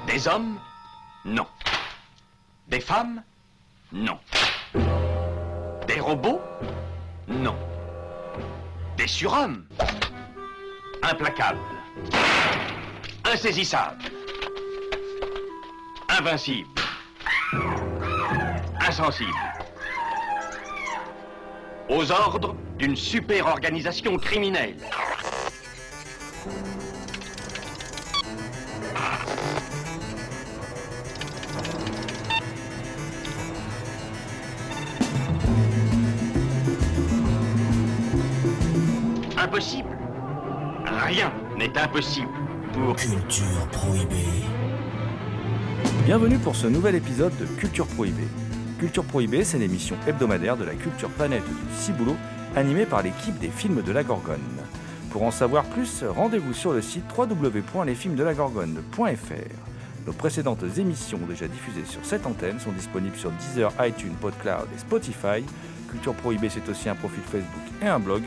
Des hommes? Non. Des femmes? Non. Des robots? Non. Des surhommes? Implacables. Insaisissables. Invincibles. Insensibles. Aux ordres d'une super organisation criminelle. Impossible. Rien n'est impossible pour Culture Prohibée. Bienvenue pour ce nouvel épisode de Culture Prohibée. Culture Prohibée, c'est l'émission hebdomadaire de la culture planète du Ciboulot, animée par l'équipe des films de la Gorgone. Pour en savoir plus, rendez-vous sur le site www.lesfilmsdelagorgone.fr. Nos précédentes émissions déjà diffusées sur cette antenne sont disponibles sur Deezer, iTunes, PodCloud et Spotify. Culture Prohibée, c'est aussi un profil Facebook et un blog,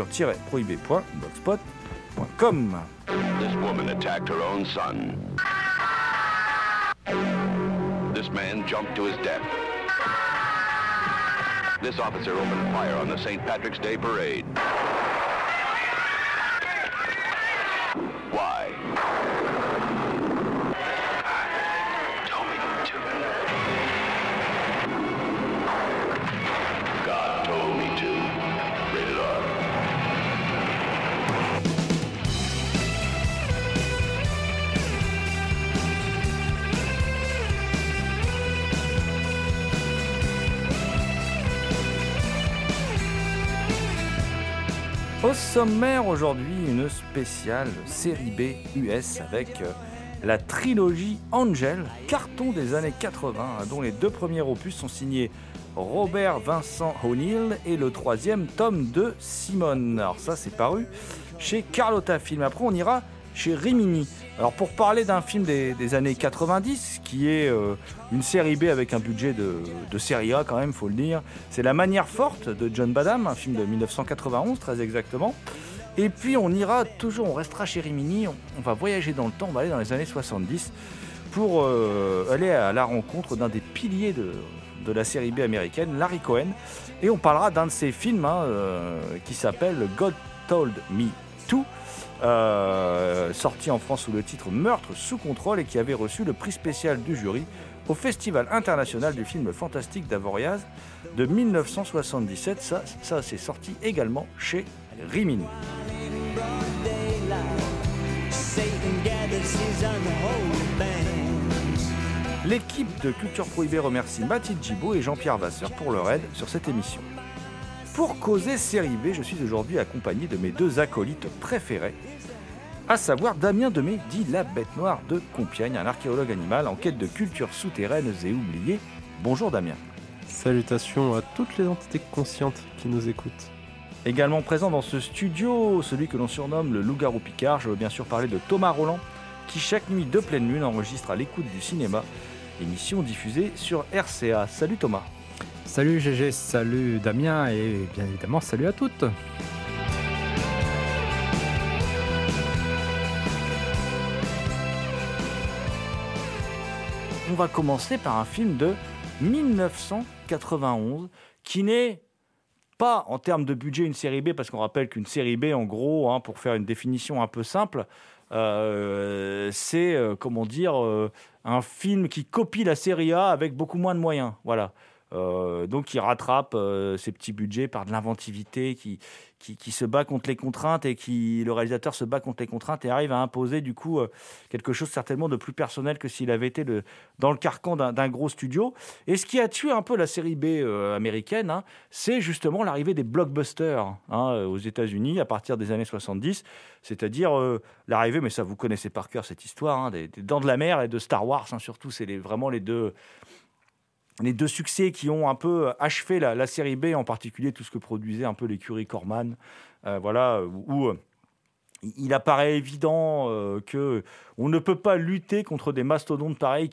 culture-prohibée.blogspot.com. This woman attacked her own son. This man jumped to his death. This officer opened fire on the St. Patrick's Day parade. Why? Told me to. God told me to. Rated R. Au sommaire aujourd'hui, une spéciale série B US avec la trilogie Angel, carton des années 80, dont les deux premiers opus sont signés Robert Vincent O'Neill et le troisième tome de Simone. Alors ça, c'est paru chez Carlotta Film. Après, on ira chez Rimini. Alors pour parler d'un film des années 90, qui est une série B avec un budget de série A quand même, faut le dire, c'est La Manière Forte de John Badham, un film de 1991 très exactement. Et puis on restera chez Rimini, on va voyager dans le temps, on va aller dans les années 70 pour aller à la rencontre d'un des piliers de la série B américaine, Larry Cohen. Et on parlera d'un de ses films qui s'appelle God Told Me To, sorti en France sous le titre Meurtre sous contrôle et qui avait reçu le prix spécial du jury au Festival international du film fantastique d'Avoriaz de 1977. Ça c'est sorti également chez Rimini. L'équipe de Culture Prohibée remercie Mathilde Gibaud et Jean-Pierre Vasseur pour leur aide sur cette émission. Pour causer série B, je suis aujourd'hui accompagné de mes deux acolytes préférés, à savoir Damien Demey, dit la bête noire de Compiègne, un archéologue animal en quête de cultures souterraines et oubliées. Bonjour Damien. Salutations à toutes les entités conscientes qui nous écoutent. Également présent dans ce studio, celui que l'on surnomme le loup-garou Picard, je veux bien sûr parler de Thomas Roland, qui chaque nuit de pleine lune enregistre à l'écoute du cinéma, émission diffusée sur RCA. Salut Thomas. Salut GG, salut Damien et bien évidemment salut à toutes. On va commencer par un film de 1991 qui n'est pas en termes de budget une série B, parce qu'on rappelle qu'une série B en gros, pour faire une définition un peu simple, c'est un film qui copie la série A avec beaucoup moins de moyens, voilà. Donc il rattrape ses petits budgets par de l'inventivité qui se bat contre les contraintes et le réalisateur se bat contre les contraintes et arrive à imposer du coup quelque chose certainement de plus personnel que s'il avait été dans le carcan d'un gros studio. Et ce qui a tué un peu la série B américaine, c'est justement l'arrivée des blockbusters aux États-Unis à partir des années 70, c'est-à-dire l'arrivée, mais ça vous connaissez par cœur cette histoire, des Dents de la Mer et de Star Wars, surtout, c'est vraiment les deux succès qui ont un peu achevé la série B, en particulier tout ce que produisait un peu l'écurie Corman, où il apparaît évident qu'on ne peut pas lutter contre des mastodontes pareils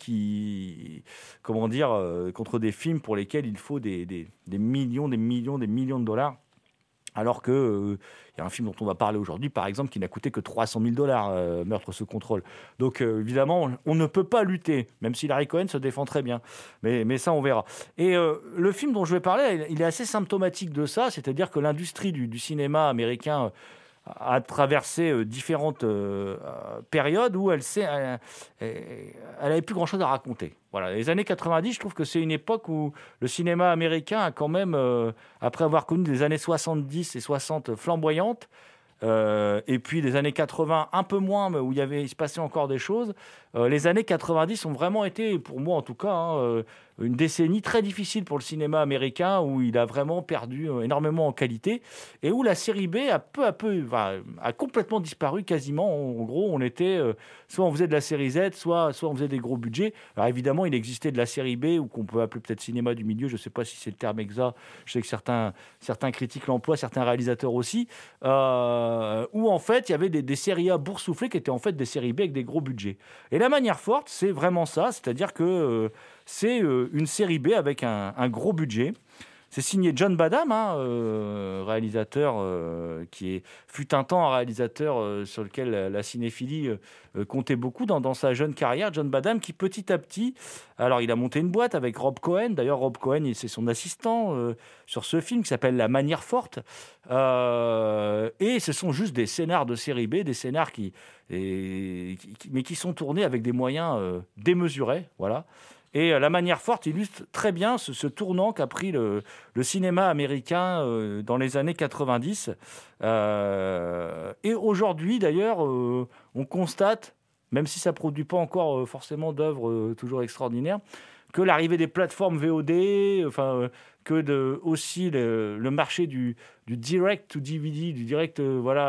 contre des films pour lesquels il faut des millions de dollars. Alors que y a un film dont on va parler aujourd'hui, par exemple, qui n'a coûté que $300 000, Meurtre sous contrôle. Donc évidemment, on ne peut pas lutter, même si Larry Cohen se défend très bien. Mais ça, on verra. Et le film dont je vais parler, il est assez symptomatique de ça, c'est-à-dire que l'industrie du cinéma américain a traversé différentes périodes où elle n'avait plus grand-chose à raconter. Voilà. Les années 90, je trouve que c'est une époque où le cinéma américain a quand même, après avoir connu des années 70 et 60 flamboyantes, et puis des années 80 un peu moins, mais où il se passait encore des choses, les années 90 ont vraiment été, pour moi en tout cas, une décennie très difficile pour le cinéma américain, où il a vraiment perdu énormément en qualité, et où la série B a peu à peu, a complètement disparu quasiment. En gros, on était, soit on faisait de la série Z, soit on faisait des gros budgets. Alors évidemment, il existait de la série B, ou qu'on peut appeler peut-être cinéma du milieu, je ne sais pas si c'est le terme exact, je sais que certains critiquent l'emploi, certains réalisateurs aussi, où en fait, il y avait des séries A boursouflées qui étaient en fait des séries B avec des gros budgets. Et La Manière forte, c'est vraiment ça, c'est-à-dire que c'est une série B avec un gros budget. C'est signé John Badham, réalisateur qui fut un temps un réalisateur sur lequel la cinéphilie comptait beaucoup dans sa jeune carrière. John Badham qui petit à petit, alors il a monté une boîte avec Rob Cohen. D'ailleurs, Rob Cohen, c'est son assistant sur ce film qui s'appelle La Manière forte. Et ce sont juste des scénars de série B, des scénars mais qui sont tournés avec des moyens démesurés, voilà. Et La Manière forte illustre très bien ce tournant qu'a pris le cinéma américain dans les années 90. Et aujourd'hui, d'ailleurs, on constate, même si ça ne produit pas encore forcément d'œuvres toujours extraordinaires, que l'arrivée des plateformes VOD, aussi le marché du direct to DVD, du direct,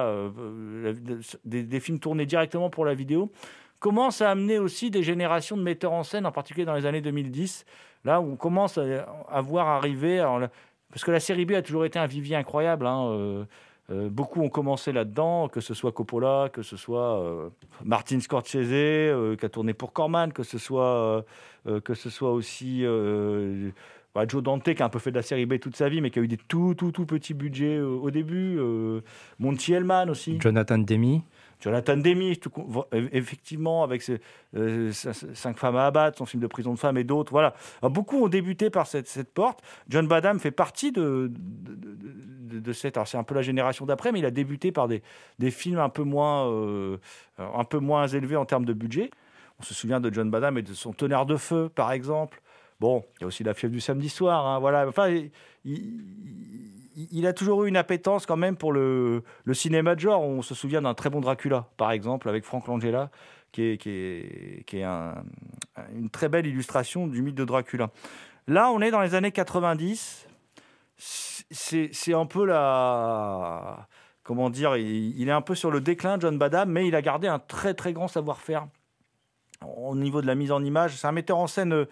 des films tournés directement pour la vidéo, commence à amener aussi des générations de metteurs en scène, en particulier dans les années 2010, là où on commence à voir arriver... parce que la série B a toujours été un vivier incroyable, beaucoup ont commencé là-dedans, que ce soit Coppola, que ce soit Martin Scorsese, qui a tourné pour Corman, que ce soit aussi... Joe Dante, qui a un peu fait de la série B toute sa vie, mais qui a eu des tout petits budgets au début. Monty Hellman aussi. Jonathan Demme, effectivement, avec 5 femmes à abattre, son film de prison de femmes et d'autres. Voilà. Alors, beaucoup ont débuté par cette porte. John Badham fait partie de cette... Alors, c'est un peu la génération d'après, mais il a débuté par des films un peu moins élevés en termes de budget. On se souvient de John Badham et de son Tonnerre de feu, par exemple. Bon, il y a aussi La fièvre du samedi soir. Voilà. Enfin, il a toujours eu une appétence quand même pour le cinéma de genre. On se souvient d'un très bon Dracula, par exemple, avec Frank Langella, qui est une très belle illustration du mythe de Dracula. Là, on est dans les années 90. C'est un peu la... Comment dire, il est un peu sur le déclin, John Badham, mais il a gardé un très, très grand savoir-faire au niveau de la mise en image. C'est un metteur en scène...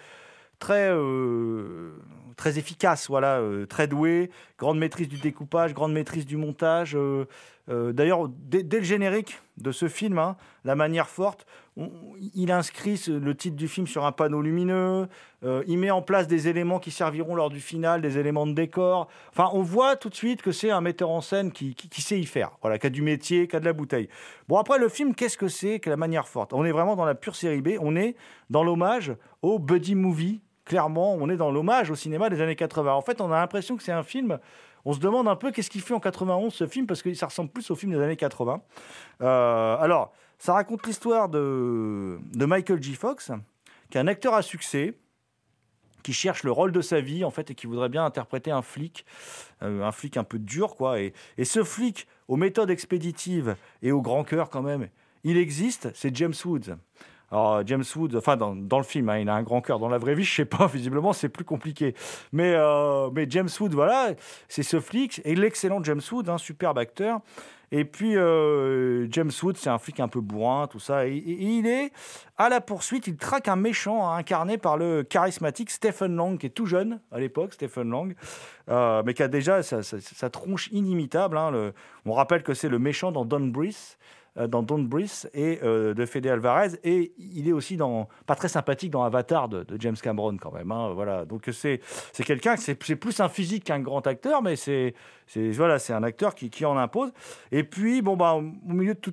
très efficace, voilà, très doué, grande maîtrise du découpage, grande maîtrise du montage. D'ailleurs, dès le générique de ce film, La Manière forte, il inscrit le titre du film sur un panneau lumineux, il met en place des éléments qui serviront lors du final, des éléments de décor. Enfin, on voit tout de suite que c'est un metteur en scène qui sait y faire, voilà, qui a du métier, qui a de la bouteille. Bon, après, le film, qu'est-ce que c'est que La Manière forte ? On est vraiment dans la pure série B, on est dans l'hommage au buddy movie. Clairement, on est dans l'hommage au cinéma des années 80. En fait, on a l'impression que c'est un film... On se demande un peu qu'est-ce qu'il fait en 91, ce film, parce que ça ressemble plus au film des années 80. Alors, ça raconte l'histoire de Michael J. Fox, qui est un acteur à succès, qui cherche le rôle de sa vie, en fait, et qui voudrait bien interpréter un flic un peu dur, quoi. Et ce flic, aux méthodes expéditives et au grand cœur, quand même, il existe, c'est James Woods. Alors, James Woods, enfin, dans le film, il a un grand cœur. Dans la vraie vie, je ne sais pas, visiblement, c'est plus compliqué. Mais James Woods, voilà, c'est ce flic, et l'excellent James Woods, un superbe acteur. Et puis, James Woods, c'est un flic un peu bourrin, tout ça. Et il est à la poursuite, il traque un méchant incarné par le charismatique Stephen Lang, qui est tout jeune à l'époque, Stephen Lang, mais qui a déjà sa tronche inimitable. On rappelle que c'est le méchant dans Don't Breathe. dans Don't Breathe et de Fede Alvarez, et il est aussi pas très sympathique dans Avatar de James Cameron quand même. Hein, voilà. Donc c'est quelqu'un, c'est plus un physique qu'un grand acteur, mais c'est un acteur qui en impose. Et puis au milieu de tout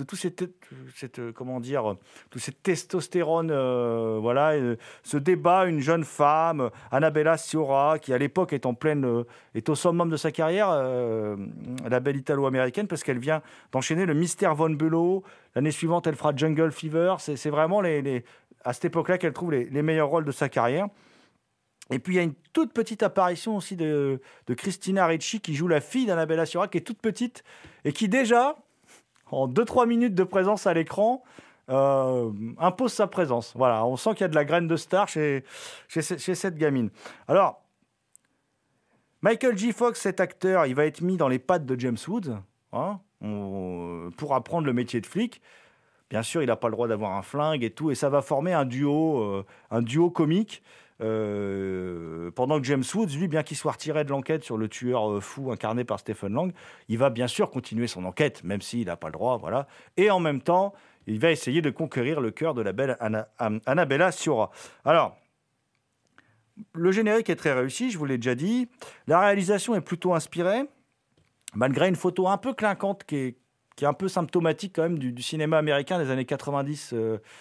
cette testostérone, se débat une jeune femme, Annabella Sciorra, qui à l'époque est au summum de sa carrière, la belle italo-américaine, parce qu'elle vient d'enchaîner le Mystère Von Bülow. L'année suivante, elle fera Jungle Fever. C'est vraiment à cette époque-là qu'elle trouve les meilleurs rôles de sa carrière. Et puis, il y a une toute petite apparition aussi de Christina Ricci, qui joue la fille d'Annabella Sciorra, qui est toute petite, et qui déjà, en 2-3 minutes de présence à l'écran, impose sa présence. Voilà, on sent qu'il y a de la graine de star chez cette gamine. Alors, Michael J. Fox, cet acteur, il va être mis dans les pattes de James Woods, pour apprendre le métier de flic. Bien sûr, il n'a pas le droit d'avoir un flingue et tout, et ça va former un duo comique. Pendant que James Woods, lui, bien qu'il soit retiré de l'enquête sur le tueur fou incarné par Stephen Lang, il va bien sûr continuer son enquête, même s'il n'a pas le droit, voilà. Et en même temps, il va essayer de conquérir le cœur de la belle Annabella Sciorra. Alors, le générique est très réussi, je vous l'ai déjà dit. La réalisation est plutôt inspirée, malgré une photo un peu clinquante qui est un peu symptomatique quand même du cinéma américain des années 90.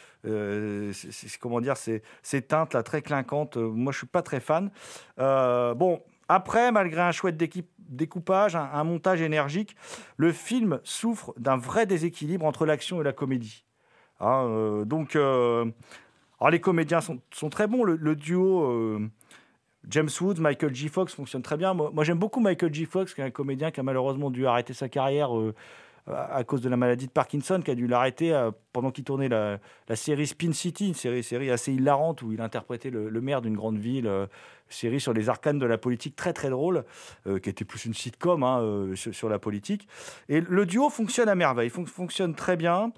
Ces teintes là très clinquantes, moi je suis pas très fan. Après, malgré un chouette découpage, un montage énergique, le film souffre d'un vrai déséquilibre entre l'action et la comédie. Alors les comédiens sont très bons, le duo James Woods, Michael J. Fox fonctionne très bien. Moi j'aime beaucoup Michael J. Fox, qui est un comédien qui a malheureusement dû arrêter sa carrière à cause de la maladie de Parkinson, qui a dû l'arrêter pendant qu'il tournait la série Spin City, une série assez hilarante où il interprétait le maire d'une grande ville, série sur les arcanes de la politique très très drôle, qui était plus une sitcom sur la politique. Et le duo fonctionne à merveille, fonctionne très bien,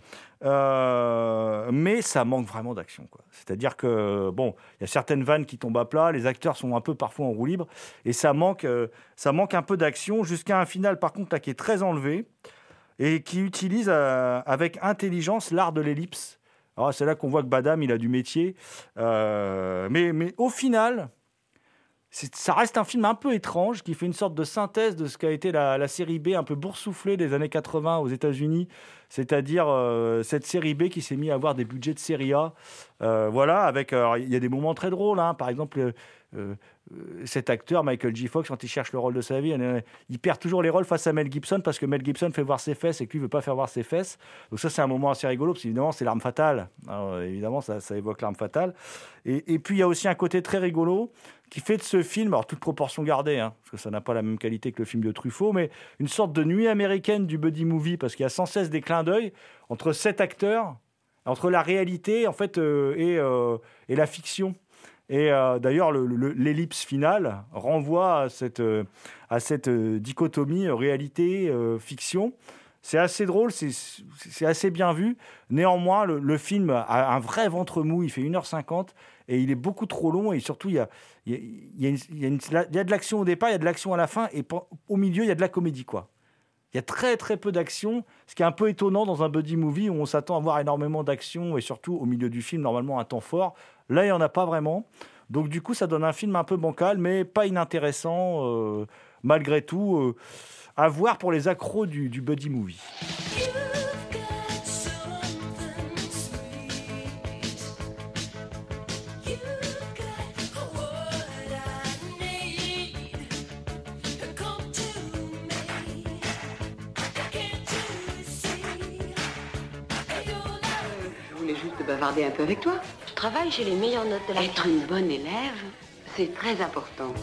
mais ça manque vraiment d'action, quoi. C'est-à-dire que il y a certaines vannes qui tombent à plat, les acteurs sont un peu parfois en roue libre, et ça manque un peu d'action, jusqu'à un final par contre là, qui est très enlevé, et qui utilise avec intelligence l'art de l'ellipse. Alors, c'est là qu'on voit que Badham, il a du métier. Mais au final, ça reste un film un peu étrange, qui fait une sorte de synthèse de ce qu'a été la série B un peu boursouflée des années 80 aux États-Unis, c'est-à-dire cette série B qui s'est mise à avoir des budgets de série A. Il y a des moments très drôles, hein. Par exemple, cet acteur, Michael J. Fox, quand il cherche le rôle de sa vie, il perd toujours les rôles face à Mel Gibson, parce que Mel Gibson fait voir ses fesses et que lui ne veut pas faire voir ses fesses. Donc ça, c'est un moment assez rigolo, parce qu'évidemment, c'est l'arme fatale. Alors, évidemment, ça évoque l'arme fatale. Et puis, il y a aussi un côté très rigolo qui fait de ce film, alors toute proportion gardée, hein, parce que ça n'a pas la même qualité que le film de Truffaut, mais une sorte de nuit américaine du buddy movie, parce qu'il y a sans cesse des clins d'œil entre cet acteur, entre la réalité en fait, et la fiction. Et d'ailleurs, l'ellipse finale renvoie à cette dichotomie réalité-fiction. C'est assez drôle, c'est assez bien vu. Néanmoins, le film a un vrai ventre mou, il fait 1h50 et il est beaucoup trop long, et surtout, il y a de l'action au départ, il y a de l'action à la fin, et au milieu, il y a de la comédie, quoi. Il y a très très peu d'action, ce qui est un peu étonnant dans un buddy movie où on s'attend à voir énormément d'action, et surtout au milieu du film, normalement un temps fort. Là, il n'y en a pas vraiment. Donc du coup, ça donne un film un peu bancal, mais pas inintéressant, malgré tout, à voir pour les accros du buddy movie. Bavarder un peu avec toi. Je travaille, j'ai les meilleures notes de la Être une bonne élève, c'est très important.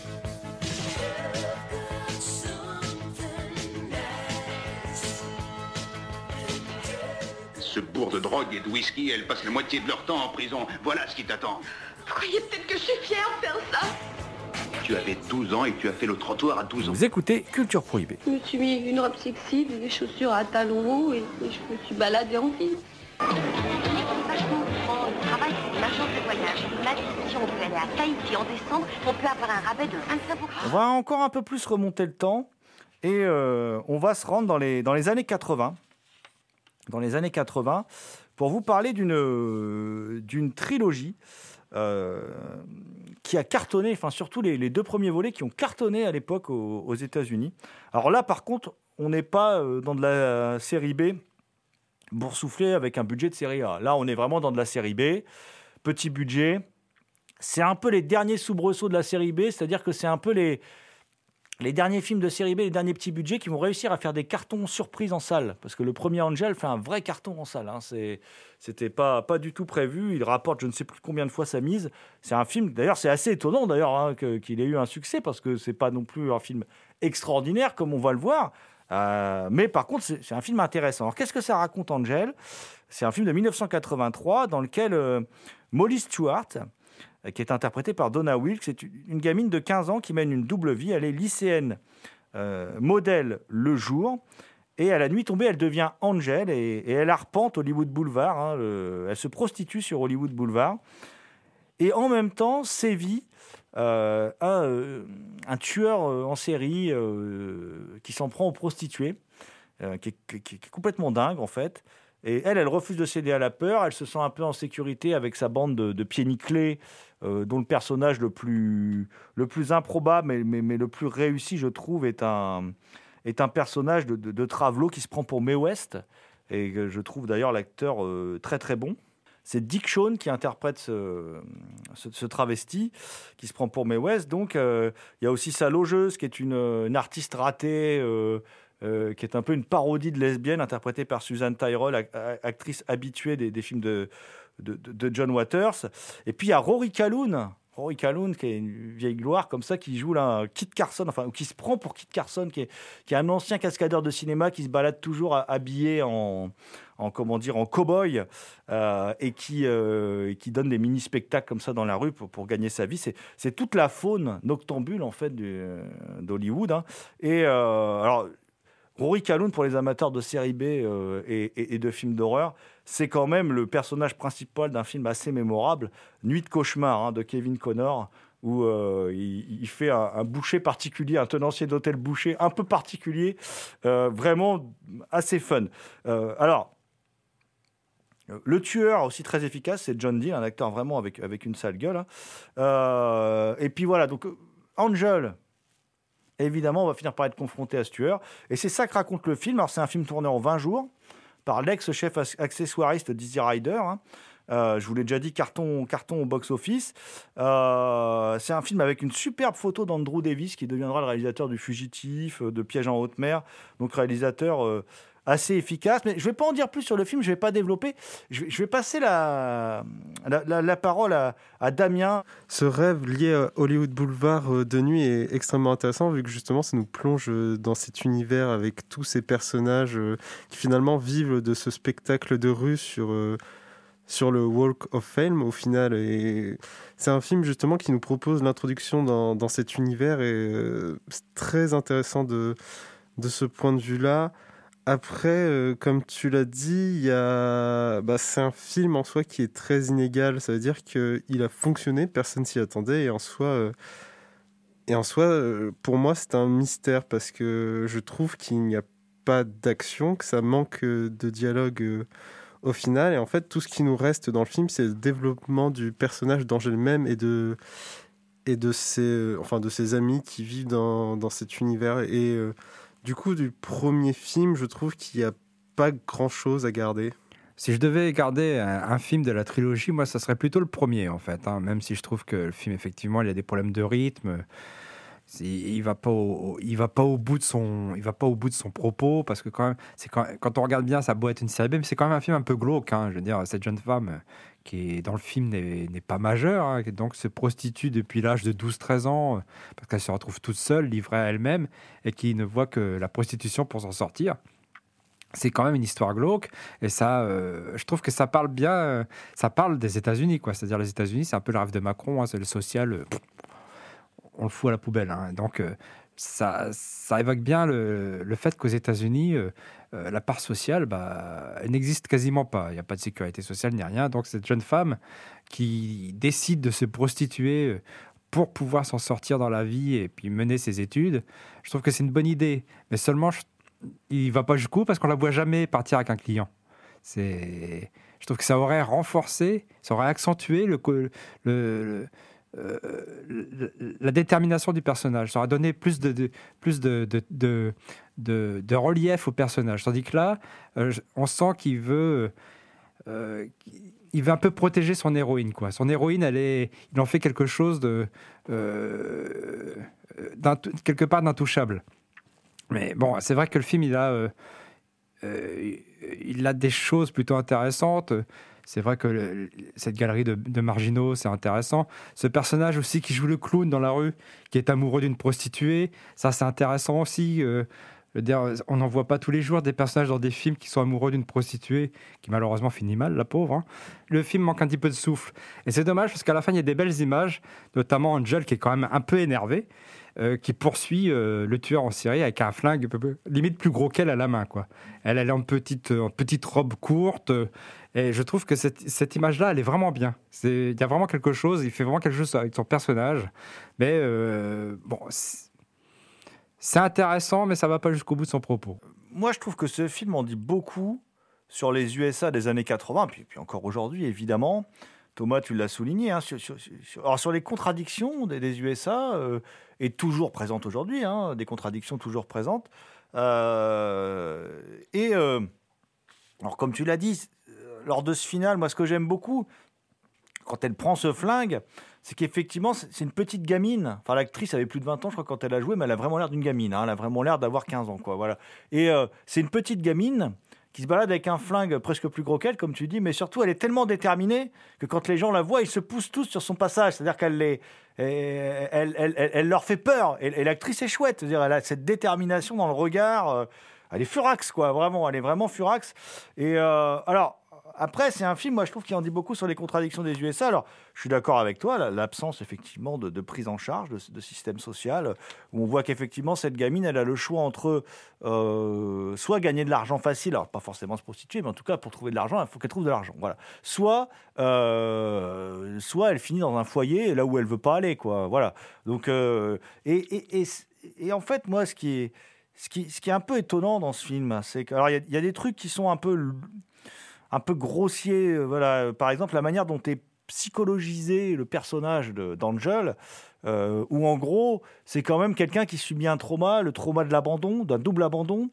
Ce bourre de drogue et de whisky, elles passent la moitié de leur temps en prison. Voilà ce qui t'attend. Vous croyez peut-être que je suis fière de faire ça? Tu avais 12 ans et tu as fait le trottoir à 12 ans. Vous écoutez Culture Prohibée. Je me suis mis une robe sexy, des chaussures à talons hauts, et je me suis baladée en ville. Vachement grand, on travaille pour une agence de voyage. Il m'a dit que si on veut aller à Tahiti en décembre, on peut avoir un rabais de 25%. On va encore un peu plus remonter le temps, et on va se rendre dans les années 80. dans les années 80 pour vous parler d'une trilogie qui a cartonné, enfin surtout les 2 premiers volets qui ont cartonné à l'époque aux États-Unis. Alors là, par contre, on n'est pas dans de la série B boursouflée avec un budget de série A. Là, on est vraiment dans de la série B, petit budget. C'est un peu les derniers soubresauts de la série B, c'est-à-dire que c'est un peu les derniers films de série B, les derniers petits budgets qui vont réussir à faire des cartons surprises en salle. Parce que le premier Angel fait un vrai carton en salle. Hein. C'était pas du tout prévu. Il rapporte je ne sais plus combien de fois sa mise. C'est un film, d'ailleurs, c'est assez étonnant d'ailleurs qu'il ait eu un succès parce que c'est pas non plus un film extraordinaire comme on va le voir. Mais par contre, c'est un film intéressant. Alors, qu'est-ce que ça raconte, Angel ? C'est un film de 1983 dans lequel Molly Stewart, qui est interprétée par Donna Wilkes, c'est une gamine de 15 ans qui mène une double vie. Elle est lycéenne, modèle le jour, et à la nuit tombée, elle devient Angel, et elle arpente Hollywood Boulevard. Hein, elle se prostitue sur Hollywood Boulevard. Et en même temps, sévit un tueur en série qui s'en prend aux prostituées, qui est complètement dingue, en fait. Et elle refuse de céder à la peur. Elle se sent un peu en sécurité avec sa bande de pieds nickelés, dont le personnage le plus improbable, mais le plus réussi, je trouve, est un personnage de Travelo qui se prend pour Mae West. Et que je trouve d'ailleurs l'acteur très très bon. C'est Dick Shawn qui interprète ce travesti qui se prend pour Mae West. Donc, il y a aussi sa logeuse qui est une artiste ratée, qui est un peu une parodie de lesbienne, interprétée par Susan Tyrrell, actrice habituée des films de John Waters. Et puis, il y a Rory Calhoun, qui est une vieille gloire comme ça, qui joue là Kit Carson, ou qui se prend pour Kit Carson, qui est un ancien cascadeur de cinéma qui se balade toujours habillé en cow-boy et qui donne des mini-spectacles comme ça dans la rue pour gagner sa vie. C'est toute la faune noctambule en fait d'Hollywood. Hein. Et alors, Rory Calhoun, pour les amateurs de série B et de films d'horreur, c'est quand même le personnage principal d'un film assez mémorable, Nuit de cauchemar, de Kevin Connor, où il fait un boucher particulier, un tenancier d'hôtel boucher un peu particulier, vraiment assez fun. Alors, le tueur aussi très efficace, c'est John Dee, un acteur vraiment avec une sale gueule. Hein. Et puis voilà, donc Angel, évidemment, on va finir par être confronté à ce tueur. Et c'est ça que raconte le film. Alors, c'est un film tourné en 20 jours par l'ex-chef accessoiriste Dizzy Rider. Hein. Je vous l'ai déjà dit, carton au box-office. C'est un film avec une superbe photo d'Andrew Davis, qui deviendra le réalisateur du Fugitif, de Piège en haute mer. Donc, réalisateur assez efficace. Mais je ne vais pas en dire plus sur le film, je ne vais pas développer. Je vais passer la parole à Damien. Ce rêve lié à Hollywood Boulevard de nuit est extrêmement intéressant, vu que justement ça nous plonge dans cet univers avec tous ces personnages qui finalement vivent de ce spectacle de rue sur le Walk of Fame au final. Et c'est un film justement qui nous propose l'introduction dans cet univers, et c'est très intéressant de ce point de vue-là. Après, comme tu l'as dit, c'est un film en soi qui est très inégal. Ça veut dire qu'il a fonctionné, personne s'y attendait. Et en soi, pour moi, c'est un mystère parce que je trouve qu'il n'y a pas d'action, que ça manque de dialogue au final. Et en fait, tout ce qui nous reste dans le film, c'est le développement du personnage d'Angel même et de ses amis qui vivent dans cet univers. Et du coup, du premier film, je trouve qu'il n'y a pas grand-chose à garder. Si je devais garder un film de la trilogie, moi, ça serait plutôt le premier, en fait. Hein, même si je trouve que le film, effectivement, il y a des problèmes de rythme. Il va pas au bout de son propos, parce que quand on regarde bien, ça a beau être une série B, mais c'est quand même un film un peu glauque. Hein, je veux dire, cette jeune femme qui est dans le film n'est pas majeure, hein, donc se prostitue depuis l'âge de 12-13 ans, parce qu'elle se retrouve toute seule, livrée à elle-même, et qui ne voit que la prostitution pour s'en sortir. C'est quand même une histoire glauque, et ça, je trouve que ça parle bien, ça parle des États-Unis, quoi. C'est-à-dire les États-Unis, c'est un peu le rêve de Macron, hein, c'est le social, on le fout à la poubelle. Hein. Donc ça évoque bien le fait qu'aux États-Unis, la part sociale, elle n'existe quasiment pas. Il n'y a pas de sécurité sociale ni rien. Donc cette jeune femme qui décide de se prostituer pour pouvoir s'en sortir dans la vie et puis mener ses études, je trouve que c'est une bonne idée. Mais seulement, il ne va pas jusqu'au bout parce qu'on ne la voit jamais partir avec un client. Je trouve que ça aurait renforcé, ça aurait accentué la détermination du personnage. Ça aurait donné plus de relief au personnage. Tandis que là, on sent qu'il veut un peu protéger son héroïne, quoi. Son héroïne, il en fait quelque chose quelque part d'intouchable. Mais bon, c'est vrai que le film, il a des choses plutôt intéressantes. C'est vrai que cette galerie de marginaux, c'est intéressant. Ce personnage aussi qui joue le clown dans la rue, qui est amoureux d'une prostituée, ça c'est intéressant aussi. On n'en voit pas tous les jours des personnages dans des films qui sont amoureux d'une prostituée, qui malheureusement finit mal, la pauvre. Hein. Le film manque un petit peu de souffle. Et c'est dommage parce qu'à la fin, il y a des belles images, notamment Angel qui est quand même un peu énervé, qui poursuit le tueur en série avec un flingue limite plus gros qu'elle à la main, quoi. Elle est en petite robe courte. Et je trouve que cette image-là, elle est vraiment bien. Il y a vraiment quelque chose, il fait vraiment quelque chose avec son personnage. Mais bon, c'est intéressant, mais ça ne va pas jusqu'au bout de son propos. Moi, je trouve que ce film en dit beaucoup sur les USA des années 80, puis encore aujourd'hui, évidemment. Thomas, tu l'as souligné. Hein, sur les contradictions des USA, et toujours présentes aujourd'hui, hein, des contradictions toujours présentes. Alors, comme tu l'as dit, lors de ce final, moi, ce que j'aime beaucoup, quand elle prend ce flingue, c'est qu'effectivement, c'est une petite gamine. Enfin, l'actrice avait plus de 20 ans, je crois, quand elle a joué, mais elle a vraiment l'air d'une gamine. Hein, elle a vraiment l'air d'avoir 15 ans, quoi. Voilà. Et c'est une petite gamine qui se balade avec un flingue presque plus gros qu'elle, comme tu dis, mais surtout, elle est tellement déterminée que quand les gens la voient, ils se poussent tous sur son passage. C'est-à-dire elle leur fait peur. Et l'actrice est chouette. C'est-à-dire, elle a cette détermination dans le regard. Elle est furax, quoi, vraiment. Elle est vraiment furax. Et alors... Après, c'est un film, moi, je trouve, qui en dit beaucoup sur les contradictions des USA. Alors, je suis d'accord avec toi, l'absence, effectivement, de prise en charge de système social, où on voit qu'effectivement, cette gamine, elle a le choix entre soit gagner de l'argent facile, alors pas forcément se prostituer, mais en tout cas, pour trouver de l'argent, il faut qu'elle trouve de l'argent. Voilà. Soit elle finit dans un foyer, là où elle ne veut pas aller, quoi. Voilà. Donc, et en fait, moi, ce qui est un peu étonnant dans ce film, c'est que, alors, il y a des trucs qui sont un peu grossier, voilà. Par exemple, la manière dont est psychologisé le personnage d'Angel, où en gros, c'est quand même quelqu'un qui subit un trauma, le trauma de l'abandon, d'un double abandon,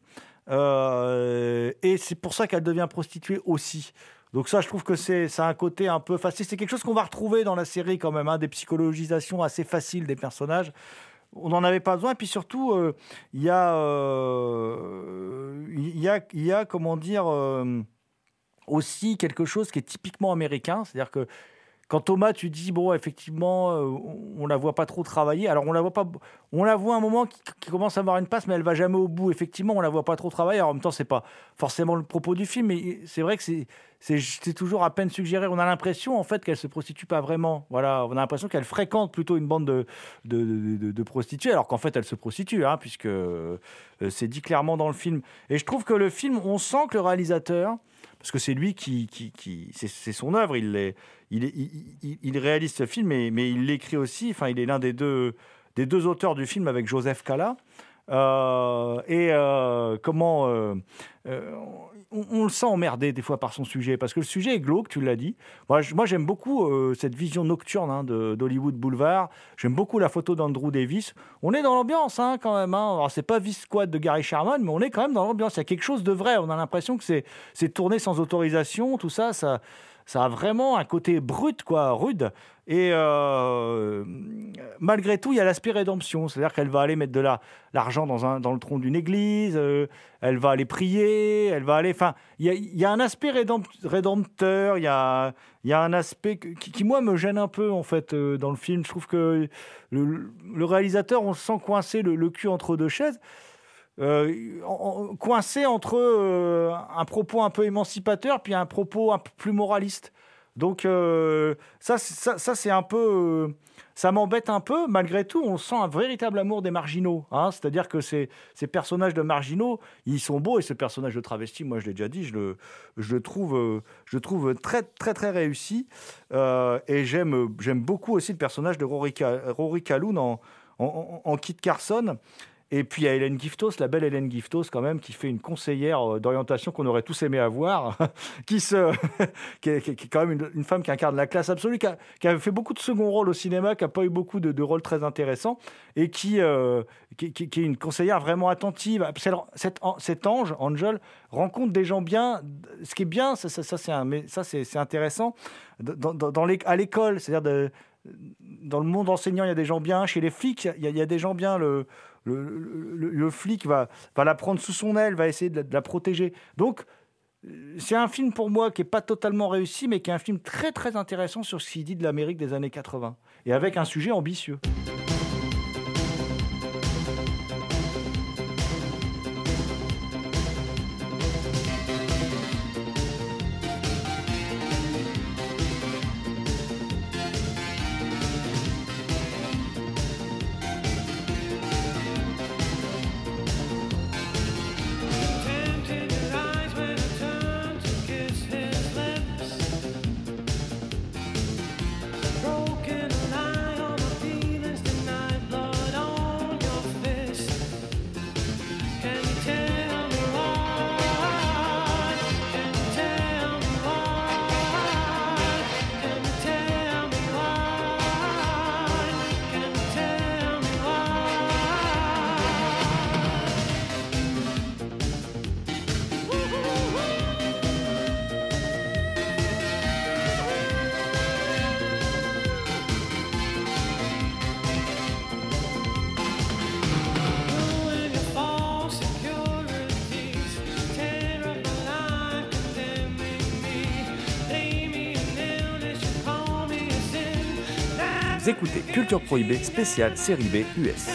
et c'est pour ça qu'elle devient prostituée aussi. Donc ça, je trouve que ça a un côté un peu facile. C'est quelque chose qu'on va retrouver dans la série quand même, hein, des psychologisations assez faciles des personnages. On n'en avait pas besoin. Et puis surtout, il y a, comment dire... aussi quelque chose qui est typiquement américain, c'est-à-dire que quand Thomas, tu dis, bon, effectivement, on la voit pas trop travailler, alors on la voit un moment qui commence à avoir une passe, mais elle va jamais au bout, effectivement, on la voit pas trop travailler, alors en même temps, c'est pas forcément le propos du film, mais c'est vrai que c'est toujours à peine suggéré, on a l'impression, en fait, qu'elle se prostitue pas vraiment, voilà, on a l'impression qu'elle fréquente plutôt une bande de prostituées, alors qu'en fait, elle se prostitue, hein, puisque c'est dit clairement dans le film, et je trouve que le film, on sent que le réalisateur, parce que c'est lui c'est son œuvre, il réalise ce film, mais il l'écrit aussi. Enfin, il est l'un des deux auteurs du film avec Joseph Cala. On le sent emmerdé des fois par son sujet, parce que le sujet est glauque, tu l'as dit. Moi j'aime beaucoup cette vision nocturne, hein, d'Hollywood Boulevard. J'aime beaucoup la photo d'Andrew Davis. On est dans l'ambiance, hein, quand même. Hein. Alors c'est pas Vice Squad de Gary Sherman, mais on est quand même dans l'ambiance. Il y a quelque chose de vrai. On a l'impression que c'est tourné sans autorisation. Tout ça a vraiment un côté brut, quoi, rude. Et malgré tout, il y a l'aspect rédemption. C'est-à-dire qu'elle va aller mettre de l'argent dans le tronc d'une église, elle va aller prier, elle va aller... Enfin, il y a un aspect rédempteur, il y a un aspect qui, moi, me gêne un peu, en fait, dans le film. Je trouve que le réalisateur, on le sent coincé le cul entre deux chaises. Coincé entre un propos un peu émancipateur puis un propos un peu plus moraliste. Donc ça c'est un peu ça m'embête un peu. Malgré tout, on sent un véritable amour des marginaux, hein. C'est-à-dire que ces personnages de marginaux, ils sont beaux, et ce personnage de travesti, moi je l'ai déjà dit, je le trouve très très très réussi, et j'aime beaucoup aussi le personnage de Rory Calhoun en Kit Carson. Et puis il y a Hélène Giftos, la belle Hélène Giftos quand même, qui fait une conseillère d'orientation qu'on aurait tous aimé avoir, qui est quand même une femme qui incarne la classe absolue, qui a fait beaucoup de second rôles au cinéma, qui n'a pas eu beaucoup de rôles très intéressants, et qui est une conseillère vraiment attentive. Cet ange, Angel, rencontre des gens bien. Ce qui est bien, c'est intéressant, à l'école, c'est-à-dire dans le monde enseignant, il y a des gens bien. Chez les flics, il y a des gens bien. Le flic va la prendre sous son aile, va essayer de la protéger. Donc, c'est un film pour moi qui n'est pas totalement réussi, mais qui est un film très très intéressant sur ce qu'il dit de l'Amérique des années 80, et avec un sujet ambitieux. Vous écoutez Culture Prohibée spéciale série B US.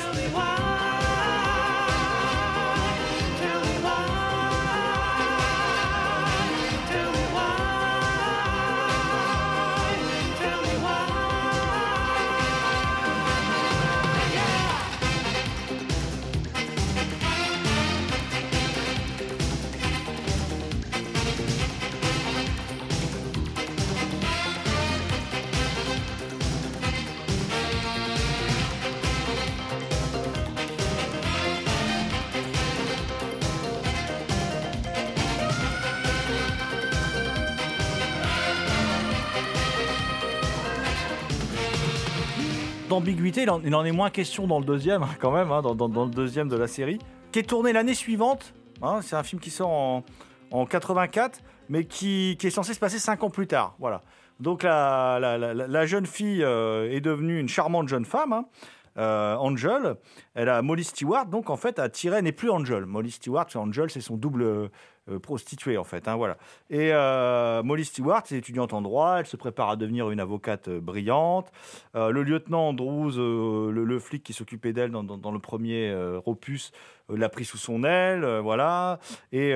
D'ambiguïté, il en est moins question dans le deuxième, quand même, dans le deuxième de la série, qui est tourné l'année suivante. C'est un film qui sort en 84, mais qui est censé se passer 5 ans plus tard. Voilà. Donc la jeune fille est devenue une charmante jeune femme, Angel. Elle a Molly Stewart, donc en fait, Tyray n'est plus Angel. Molly Stewart, Angel, c'est son double prostituée, en fait. Voilà. Et Molly Stewart, c'est étudiante en droit, elle se prépare à devenir une avocate brillante. Le lieutenant Andrews, le flic qui s'occupait d'elle dans le premier opus, l'a pris sous son aile, voilà. Et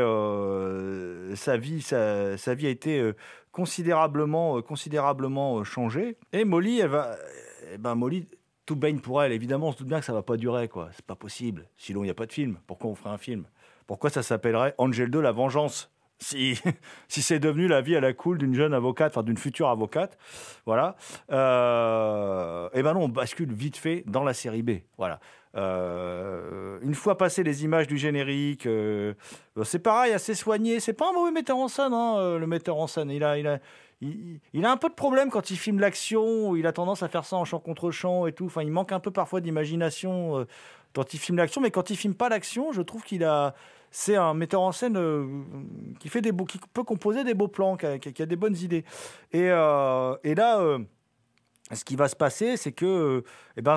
sa vie a été considérablement changée. Et Molly, Molly, tout baigne pour elle. Évidemment, on se doute bien que ça ne va pas durer, quoi. C'est pas possible. Sinon, il n'y a pas de film. Pourquoi on ferait un film ? Pourquoi ça s'appellerait Angel 2, la vengeance ? Si c'est devenu la vie à la cool d'une jeune avocate, enfin d'une future avocate, voilà. Et non, on bascule vite fait dans la série B, voilà. Une fois passées les images du générique, c'est pareil, assez soigné. C'est pas un mauvais metteur en scène, le metteur en scène. Il a un peu de problème quand il filme l'action. Il a tendance à faire ça en champ contre champ et tout. Enfin, il manque un peu parfois d'imagination quand il filme l'action, mais quand il filme pas l'action, je trouve c'est un metteur en scène qui peut composer des beaux plans, qui a des bonnes idées. Et là, ce qui va se passer, c'est que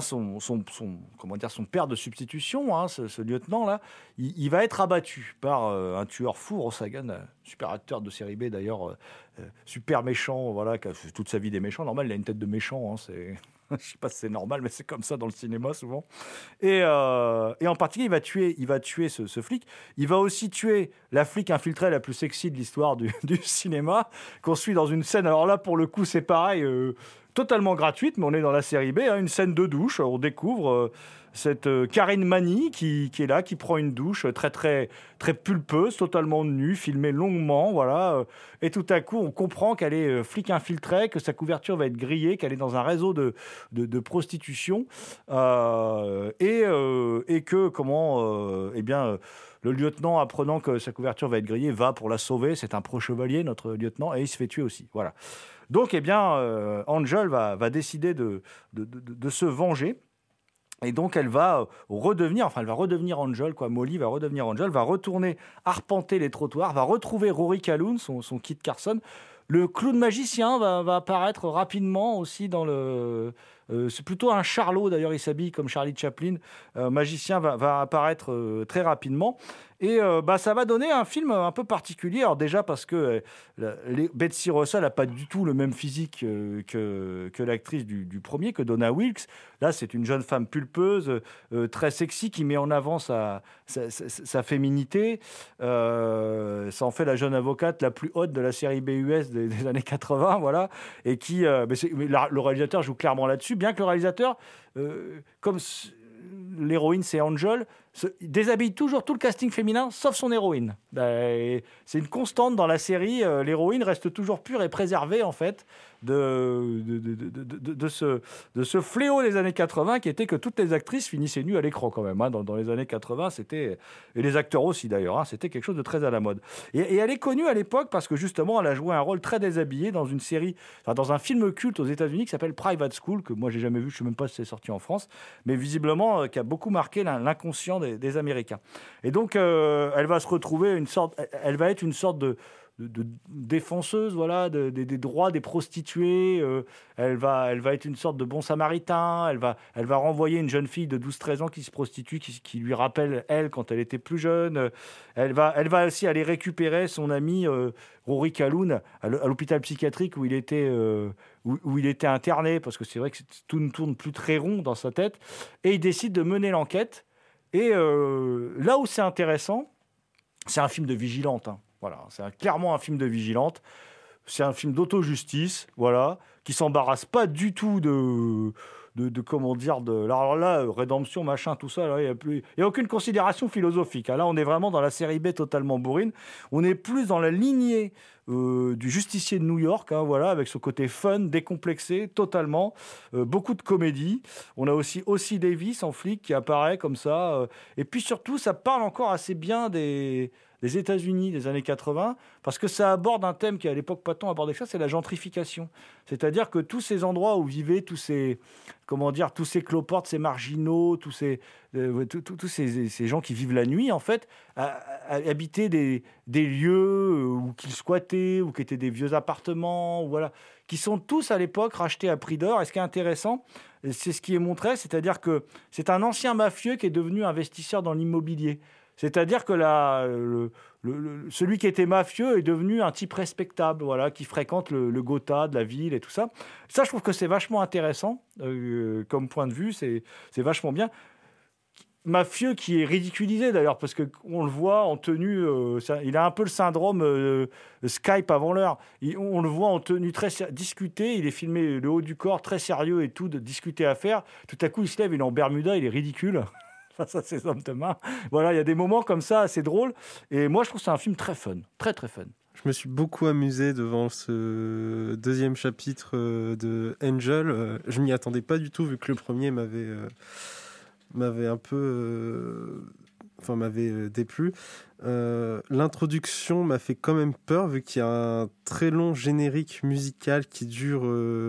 son père de substitution, ce lieutenant-là, il va être abattu par un tueur fou, Ross Hagen, super acteur de série B d'ailleurs, super méchant, voilà, qui a fait toute sa vie des méchants. Normal, il a une tête de méchant, je ne sais pas si c'est normal, mais c'est comme ça dans le cinéma souvent. Et en particulier, il va tuer ce flic. Il va aussi tuer la flic infiltrée la plus sexy de l'histoire du cinéma, qu'on suit dans une scène. Alors là, pour le coup, c'est pareil. totalement gratuite, mais on est dans la série B, une scène de douche. On découvre cette Karine Mani qui est là, qui prend une douche très, très, très pulpeuse, totalement nue, filmée longuement, voilà. Et tout à coup, on comprend qu'elle est flic infiltrée, que sa couverture va être grillée, qu'elle est dans un réseau de prostitution, et que, le lieutenant, apprenant que sa couverture va être grillée, va pour la sauver. C'est un pro-chevalier, notre lieutenant, et il se fait tuer aussi, voilà. Donc, Angel va décider de se venger. Et donc, elle va redevenir Angel, quoi. Molly va redevenir Angel, va retourner arpenter les trottoirs, va retrouver Rory Calhoun, son Kit Carson. Le clown magicien va apparaître rapidement aussi dans le... c'est plutôt un charlot, d'ailleurs, il s'habille comme Charlie Chaplin. Magicien va apparaître très rapidement. Et ça va donner un film un peu particulier. Alors déjà parce que Betsy Russell n'a pas du tout le même physique que l'actrice du premier, que Donna Wilkes. Là, c'est une jeune femme pulpeuse, très sexy, qui met en avant sa féminité. Ça en fait la jeune avocate la plus haute de la série BUS des années 80, voilà. Et qui, le réalisateur joue clairement là-dessus, bien que le réalisateur, comme l'héroïne c'est Angel, déshabille toujours tout le casting féminin sauf son héroïne. C'est une constante dans la série. L'héroïne reste toujours pure et préservée en fait de ce fléau des années 80 qui était que toutes les actrices finissaient nues à l'écran quand même. Dans les années 80, c'était, et les acteurs aussi d'ailleurs, c'était quelque chose de très à la mode. Et elle est connue à l'époque parce que justement elle a joué un rôle très déshabillé dans une série, dans un film culte aux États-Unis qui s'appelle Private School, que moi j'ai jamais vu, je sais même pas si c'est sorti en France, mais visiblement qui a beaucoup marqué l'inconscient des Américains. Et donc elle va se retrouver elle va être une sorte de défenseuse, voilà, des droits des prostituées. Elle va être une sorte de bon samaritain. Elle va renvoyer une jeune fille de 12-13 ans qui se prostitue, qui lui rappelle elle quand elle était plus jeune. Elle va aussi aller récupérer son ami Rory Calhoun à l'hôpital psychiatrique où il était interné, parce que c'est vrai que tout ne tourne plus très rond dans sa tête. Et il décide de mener l'enquête. Et là où c'est intéressant, c'est un film de vigilante. Voilà, c'est clairement un film de vigilante. C'est un film d'auto-justice, voilà, qui s'embarrasse pas du tout alors là, rédemption, machin, tout ça, là, il y a aucune considération philosophique. Là, on est vraiment dans la série B totalement bourrine. On est plus dans la lignée du justicier de New York, voilà, avec ce côté fun, décomplexé, totalement. Beaucoup de comédie. On a aussi Davis en flic qui apparaît comme ça. Et puis surtout, ça parle encore assez bien des États-Unis des années 80, parce que ça aborde un thème qui à l'époque pas tant abordé que ça, c'est la gentrification. C'est-à-dire que tous ces endroits où vivaient tous ces cloportes, ces marginaux, tous ces gens qui vivent la nuit, en fait, habitaient des lieux où qu'ils squattaient, ou qui étaient des vieux appartements, voilà, qui sont tous à l'époque rachetés à prix d'or. Et ce qui est intéressant, c'est ce qui est montré, c'est-à-dire que c'est un ancien mafieux qui est devenu investisseur dans l'immobilier. C'est-à-dire que celui qui était mafieux est devenu un type respectable, voilà, qui fréquente le Gotha de la ville et tout ça. Ça, je trouve que c'est vachement intéressant comme point de vue, c'est vachement bien. Mafieux qui est ridiculisé d'ailleurs, parce qu'on le voit en tenue, il a un peu le syndrome Skype avant l'heure. On le voit en tenue très discuter, il est filmé le haut du corps, très sérieux et tout, de discuter à faire. Tout à coup, il se lève, il est en Bermuda, il est ridicule. Face à ces hommes de main. Voilà, il y a des moments comme ça assez drôles. Et moi, je trouve que c'est un film très fun, très très fun. Je me suis beaucoup amusé devant ce deuxième chapitre de Angel. Je m'y attendais pas du tout, vu que le premier m'avait un peu... m'avait déplu. L'introduction m'a fait quand même peur, vu qu'il y a un très long générique musical qui dure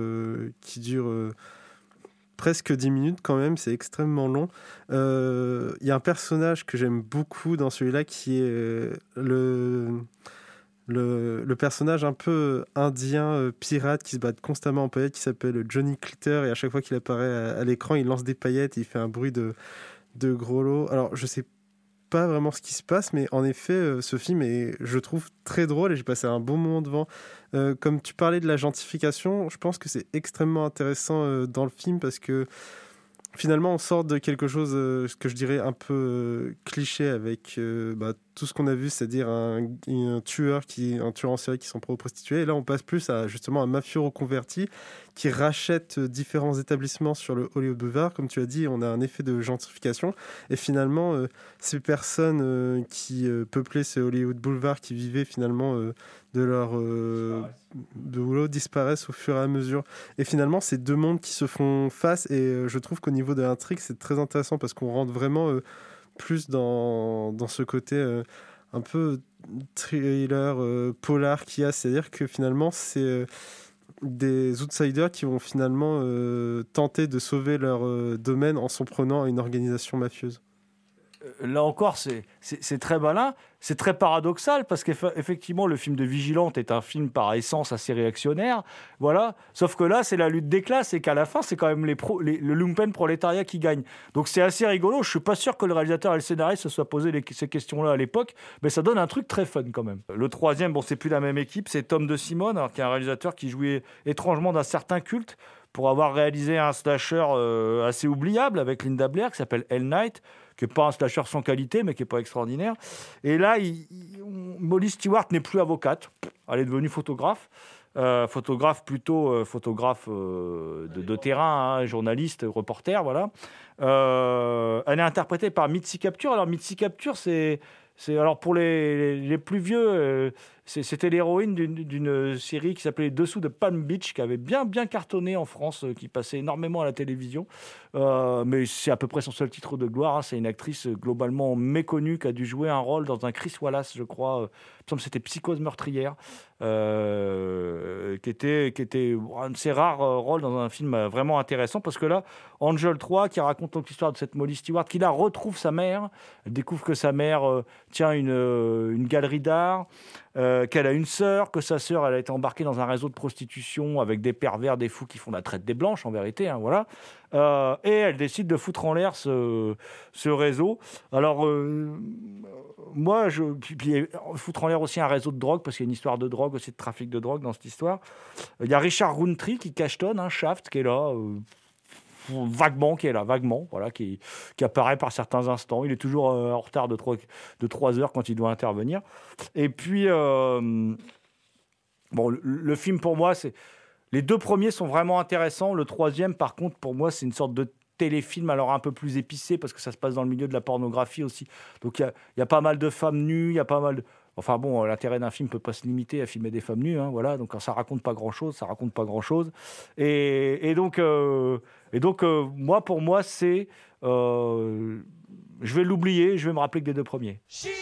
presque 10 minutes quand même, c'est extrêmement long. Il y a un personnage que j'aime beaucoup dans celui-là qui est le personnage un peu indien, pirate, qui se bat constamment en paillettes, qui s'appelle Johnny Glitter, et à chaque fois qu'il apparaît à l'écran, il lance des paillettes et il fait un bruit de gros lot. Alors, je sais pas vraiment ce qui se passe, mais en effet, ce film est, je trouve, très drôle et j'ai passé un bon moment devant. Comme tu parlais de la gentrification, je pense que c'est extrêmement intéressant dans le film, parce que finalement on sort de quelque chose, ce que je dirais un peu cliché, avec tout ce qu'on a vu, c'est-à-dire un tueur en série qui s'en prend aux prostituées. Et là, on passe plus à justement un mafieux reconverti qui rachète différents établissements sur le Hollywood Boulevard. Comme tu as dit, on a un effet de gentrification. Et finalement, ces personnes qui peuplaient ce Hollywood Boulevard, qui vivaient finalement de leur boulot, disparaissent au fur et à mesure. Et finalement, c'est deux mondes qui se font face. Et je trouve qu'au niveau de l'intrigue, c'est très intéressant parce qu'on rentre vraiment plus dans ce côté un peu thriller, polar qu'il y a. C'est-à-dire que finalement, c'est des outsiders qui vont finalement tenter de sauver leur domaine en s'en prenant à une organisation mafieuse. Là encore, c'est très malin, c'est très paradoxal parce qu'effectivement, le film de Vigilante est un film par essence assez réactionnaire, voilà. Sauf que là, c'est la lutte des classes et qu'à la fin, c'est quand même le lumpen prolétariat qui gagne. Donc c'est assez rigolo. Je suis pas sûr que le réalisateur et le scénariste se soient posé ces questions-là à l'époque, mais ça donne un truc très fun quand même. Le troisième, bon, c'est plus la même équipe, c'est Tom de Simone, alors, qui est un réalisateur qui jouait étrangement d'un certain culte pour avoir réalisé un slasher assez oubliable avec Linda Blair qui s'appelle Hell Night, qui n'est pas un slasher sans qualité, mais qui n'est pas extraordinaire. Et là, Molly Stewart n'est plus avocate. Elle est devenue photographe. Photographe de terrain, hein, journaliste, reporter, voilà. Elle est interprétée par Mitzi Capture. Alors, Mitzi Capture, c'est alors pour les plus vieux, c'était l'héroïne d'une série qui s'appelait Dessous de Palm Beach, qui avait bien cartonné en France, qui passait énormément à la télévision. Mais c'est à peu près son seul titre de gloire. Hein. C'est une actrice globalement méconnue qui a dû jouer un rôle dans un Chris Wallace, je crois. Il me semble que c'était Psychose meurtrière, qui était un de ses rares rôles dans un film vraiment intéressant. Parce que là, Angel 3, qui raconte donc l'histoire de cette Molly Stewart, qui là retrouve sa mère. Elle découvre que sa mère tient une galerie d'art. Qu'elle a une sœur, que sa sœur elle a été embarquée dans un réseau de prostitution avec des pervers, des fous qui font la traite des blanches en vérité, hein, voilà. Et elle décide de foutre en l'air ce réseau. Alors moi, puis foutre en l'air aussi un réseau de drogue, parce qu'il y a une histoire de drogue aussi, de trafic de drogue dans cette histoire. Il y a Richard Roundtree qui cachetonne, un Shaft qui est là. Vaguement, voilà, qui apparaît par certains instants. Il est toujours en retard de 3 heures quand il doit intervenir. Et puis, le film, pour moi, les deux premiers sont vraiment intéressants. Le troisième, par contre, pour moi, c'est une sorte de téléfilm, alors un peu plus épicé, parce que ça se passe dans le milieu de la pornographie aussi. Donc, il y a pas mal de femmes nues, il y a pas mal de... Enfin bon, l'intérêt d'un film ne peut pas se limiter à filmer des femmes nues, hein, voilà. Donc quand ça raconte pas grand-chose. Et donc, moi, pour moi, c'est... je vais l'oublier, je vais me rappeler que des deux premiers.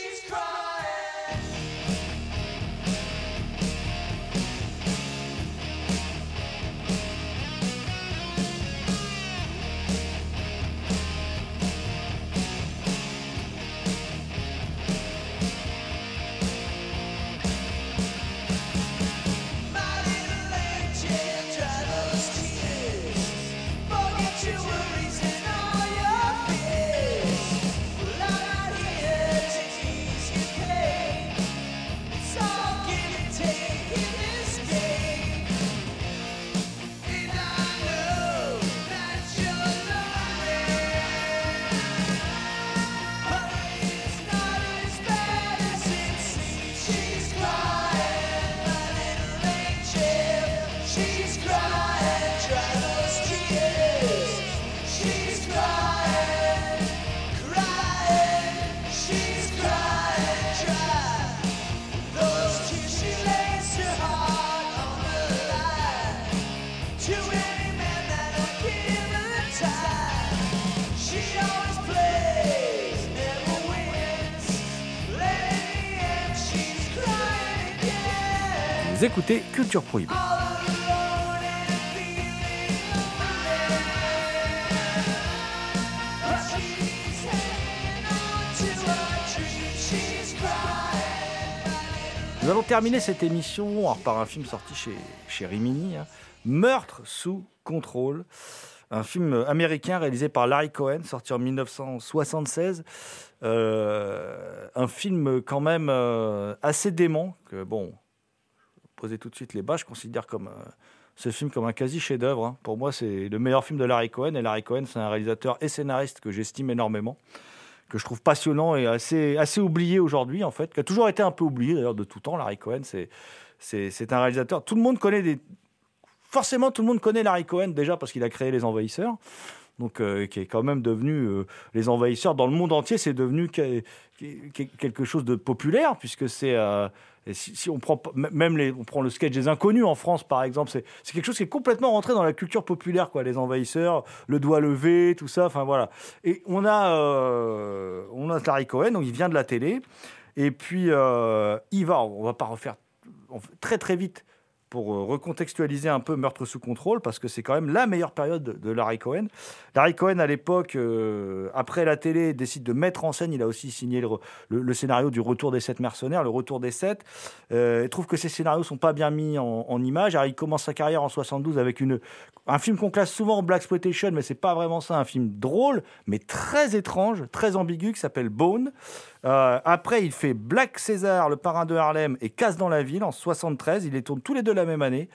Vous écoutez Culture Prohibée. Nous allons terminer cette émission par un film sorti chez Rimini, hein, Meurtre sous contrôle, un film américain réalisé par Larry Cohen, sorti en 1976. Un film quand même assez dément, que bon, poser tout de suite les bas, je considère ce film comme un quasi chef-d'œuvre. Hein. Pour moi, c'est le meilleur film de Larry Cohen, et Larry Cohen, c'est un réalisateur et scénariste que j'estime énormément, que je trouve passionnant et assez oublié aujourd'hui, en fait, qui a toujours été un peu oublié, d'ailleurs, de tout temps. Larry Cohen, c'est un réalisateur. Forcément, tout le monde connaît Larry Cohen, déjà, parce qu'il a créé Les Envahisseurs. Donc, qui est quand même devenu Les Envahisseurs dans le monde entier, c'est devenu quelque chose de populaire, puisque c'est si on prend on prend le sketch des Inconnus en France, par exemple, c'est quelque chose qui est complètement rentré dans la culture populaire, quoi. Les Envahisseurs, le doigt levé, tout ça, enfin voilà. Et on a Larry Cohen, donc il vient de la télé, et puis on va pas refaire très très vite pour recontextualiser un peu Meurtre sous contrôle, parce que c'est quand même la meilleure période de Larry Cohen. Larry Cohen, à l'époque, après la télé, décide de mettre en scène. Il a aussi signé le scénario du Retour des 7 mercenaires, le Retour des 7. Il trouve que ces scénarios ne sont pas bien mis en image. Alors, il commence sa carrière en 72 avec un film qu'on classe souvent en blaxploitation, mais ce n'est pas vraiment ça, un film drôle, mais très étrange, très ambigu, qui s'appelle Bone. Après, il fait Black César, le parrain de Harlem, et Casse dans la ville en 73. Il les tourne tous les deux la même année.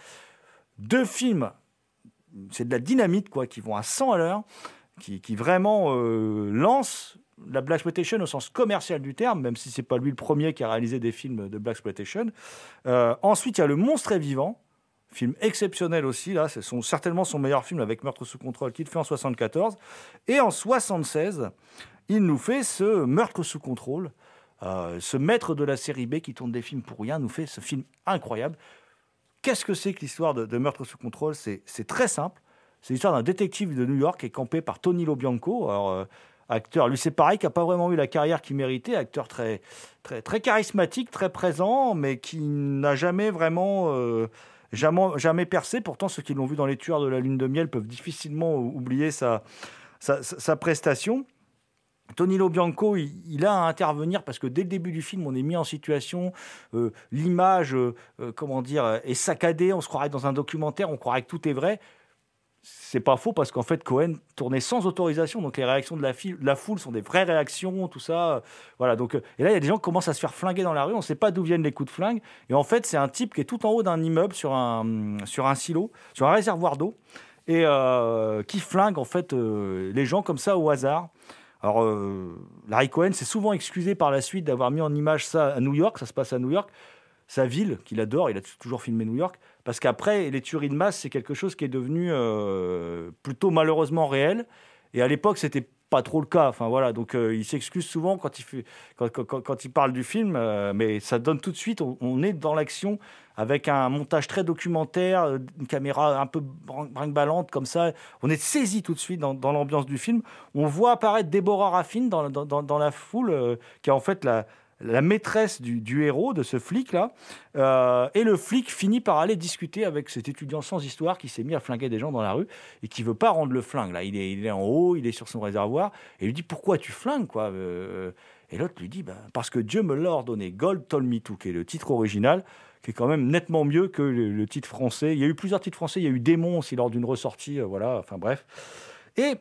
2 films, c'est de la dynamite, quoi, qui vont à 100 à l'heure, qui vraiment lancent la blaxploitation au sens commercial du terme, même si c'est pas lui le premier qui a réalisé des films de blaxploitation. Ensuite, il y a Le Monstre est vivant, film exceptionnel aussi. Là, c'est certainement son meilleur film avec Meurtre sous contrôle qu'il fait en 74. Et en 76, il nous fait ce Meurtre sous contrôle, ce maître de la série B qui tourne des films pour rien, nous fait ce film incroyable. Qu'est-ce que c'est que l'histoire de Meurtre sous contrôle ? C'est très simple. C'est l'histoire d'un détective de New York qui est campé par Tony Lobianco. Alors, acteur, lui c'est pareil, qui n'a pas vraiment eu la carrière qu'il méritait. Acteur très, très, très charismatique, très présent, mais qui n'a jamais vraiment... jamais percé. Pourtant, ceux qui l'ont vu dans Les Tueurs de la Lune de Miel peuvent difficilement oublier sa prestation. Tony Lobianco, il a à intervenir parce que dès le début du film, on est mis en situation, l'image, est saccadée, on se croirait dans un documentaire, on croirait que tout est vrai. C'est pas faux parce qu'en fait, Cohen tournait sans autorisation, donc les réactions de la foule sont des vraies réactions, tout ça. Voilà. Donc, et là, il y a des gens qui commencent à se faire flinguer dans la rue, on ne sait pas d'où viennent les coups de flingue. Et en fait, c'est un type qui est tout en haut d'un immeuble sur un silo, sur un réservoir d'eau, et qui flingue en fait les gens comme ça au hasard. Alors, Larry Cohen s'est souvent excusé par la suite d'avoir mis en image ça à New York, ça se passe à New York, sa ville qu'il adore, il a toujours filmé New York, parce qu'après, les tueries de masse, c'est quelque chose qui est devenu plutôt malheureusement réel, et à l'époque, c'était pas trop le cas. Enfin, voilà, donc il s'excuse souvent quand il parle du film, mais ça donne tout de suite, on est dans l'action, avec un montage très documentaire, une caméra un peu brinque-ballante comme ça. On est saisi tout de suite dans l'ambiance du film. On voit apparaître Deborah Raffin dans la foule, qui est en fait la maîtresse du héros, de ce flic-là. Et le flic finit par aller discuter avec cet étudiant sans histoire qui s'est mis à flinguer des gens dans la rue et qui ne veut pas rendre le flingue. Là, il est en haut, il est sur son réservoir, et il lui dit « Pourquoi tu flingues, quoi ?» Et l'autre lui dit « Parce que Dieu me l'a ordonné. God told me to », qui est le titre original, qui est quand même nettement mieux que le titre français. Il y a eu plusieurs titres français. Il y a eu Démon aussi lors d'une ressortie. Voilà, enfin bref. Et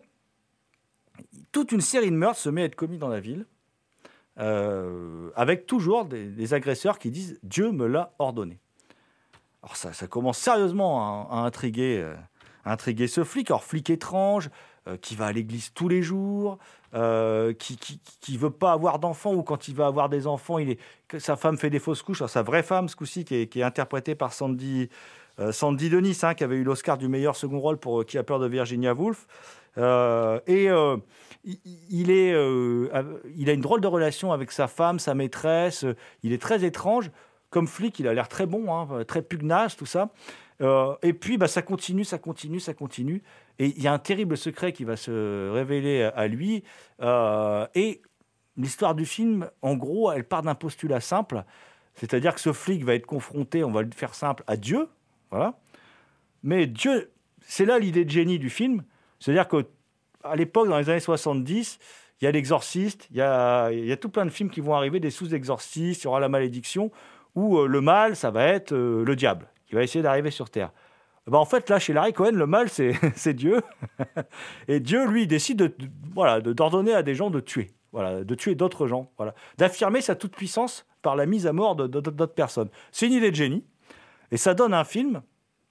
toute une série de meurtres se met à être commis dans la ville, avec toujours des agresseurs qui disent « Dieu me l'a ordonné ». Alors ça commence sérieusement à intriguer ce flic. Alors flic étrange, qui va à l'église tous les jours, qui veut pas avoir d'enfants, ou quand il va avoir des enfants, sa femme fait des fausses couches. Alors, sa vraie femme, ce coup-ci, qui est interprétée par Sandy Dennis, qui avait eu l'Oscar du meilleur second rôle pour Qui a peur de Virginia Woolf. Il a une drôle de relation avec sa femme, sa maîtresse. Il est très étrange. Comme flic, il a l'air très bon, très pugnace, tout ça. Et puis, ça continue. Et il y a un terrible secret qui va se révéler à lui. Et l'histoire du film, en gros, elle part d'un postulat simple. C'est-à-dire que ce flic va être confronté, on va le faire simple, à Dieu. Voilà. Mais Dieu, c'est là l'idée de génie du film. C'est-à-dire qu'à l'époque, dans les années 70, il y a l'Exorciste, il y a tout plein de films qui vont arriver, des sous-exorcistes, il y aura la malédiction, où le mal, ça va être le diable, qui va essayer d'arriver sur Terre. En fait, là, chez Larry Cohen, le mal, c'est Dieu. Et Dieu, lui, décide d'ordonner à des gens de tuer. Voilà, de tuer d'autres gens. Voilà. D'affirmer sa toute-puissance par la mise à mort d'autres personnes. C'est une idée de génie. Et ça donne un film,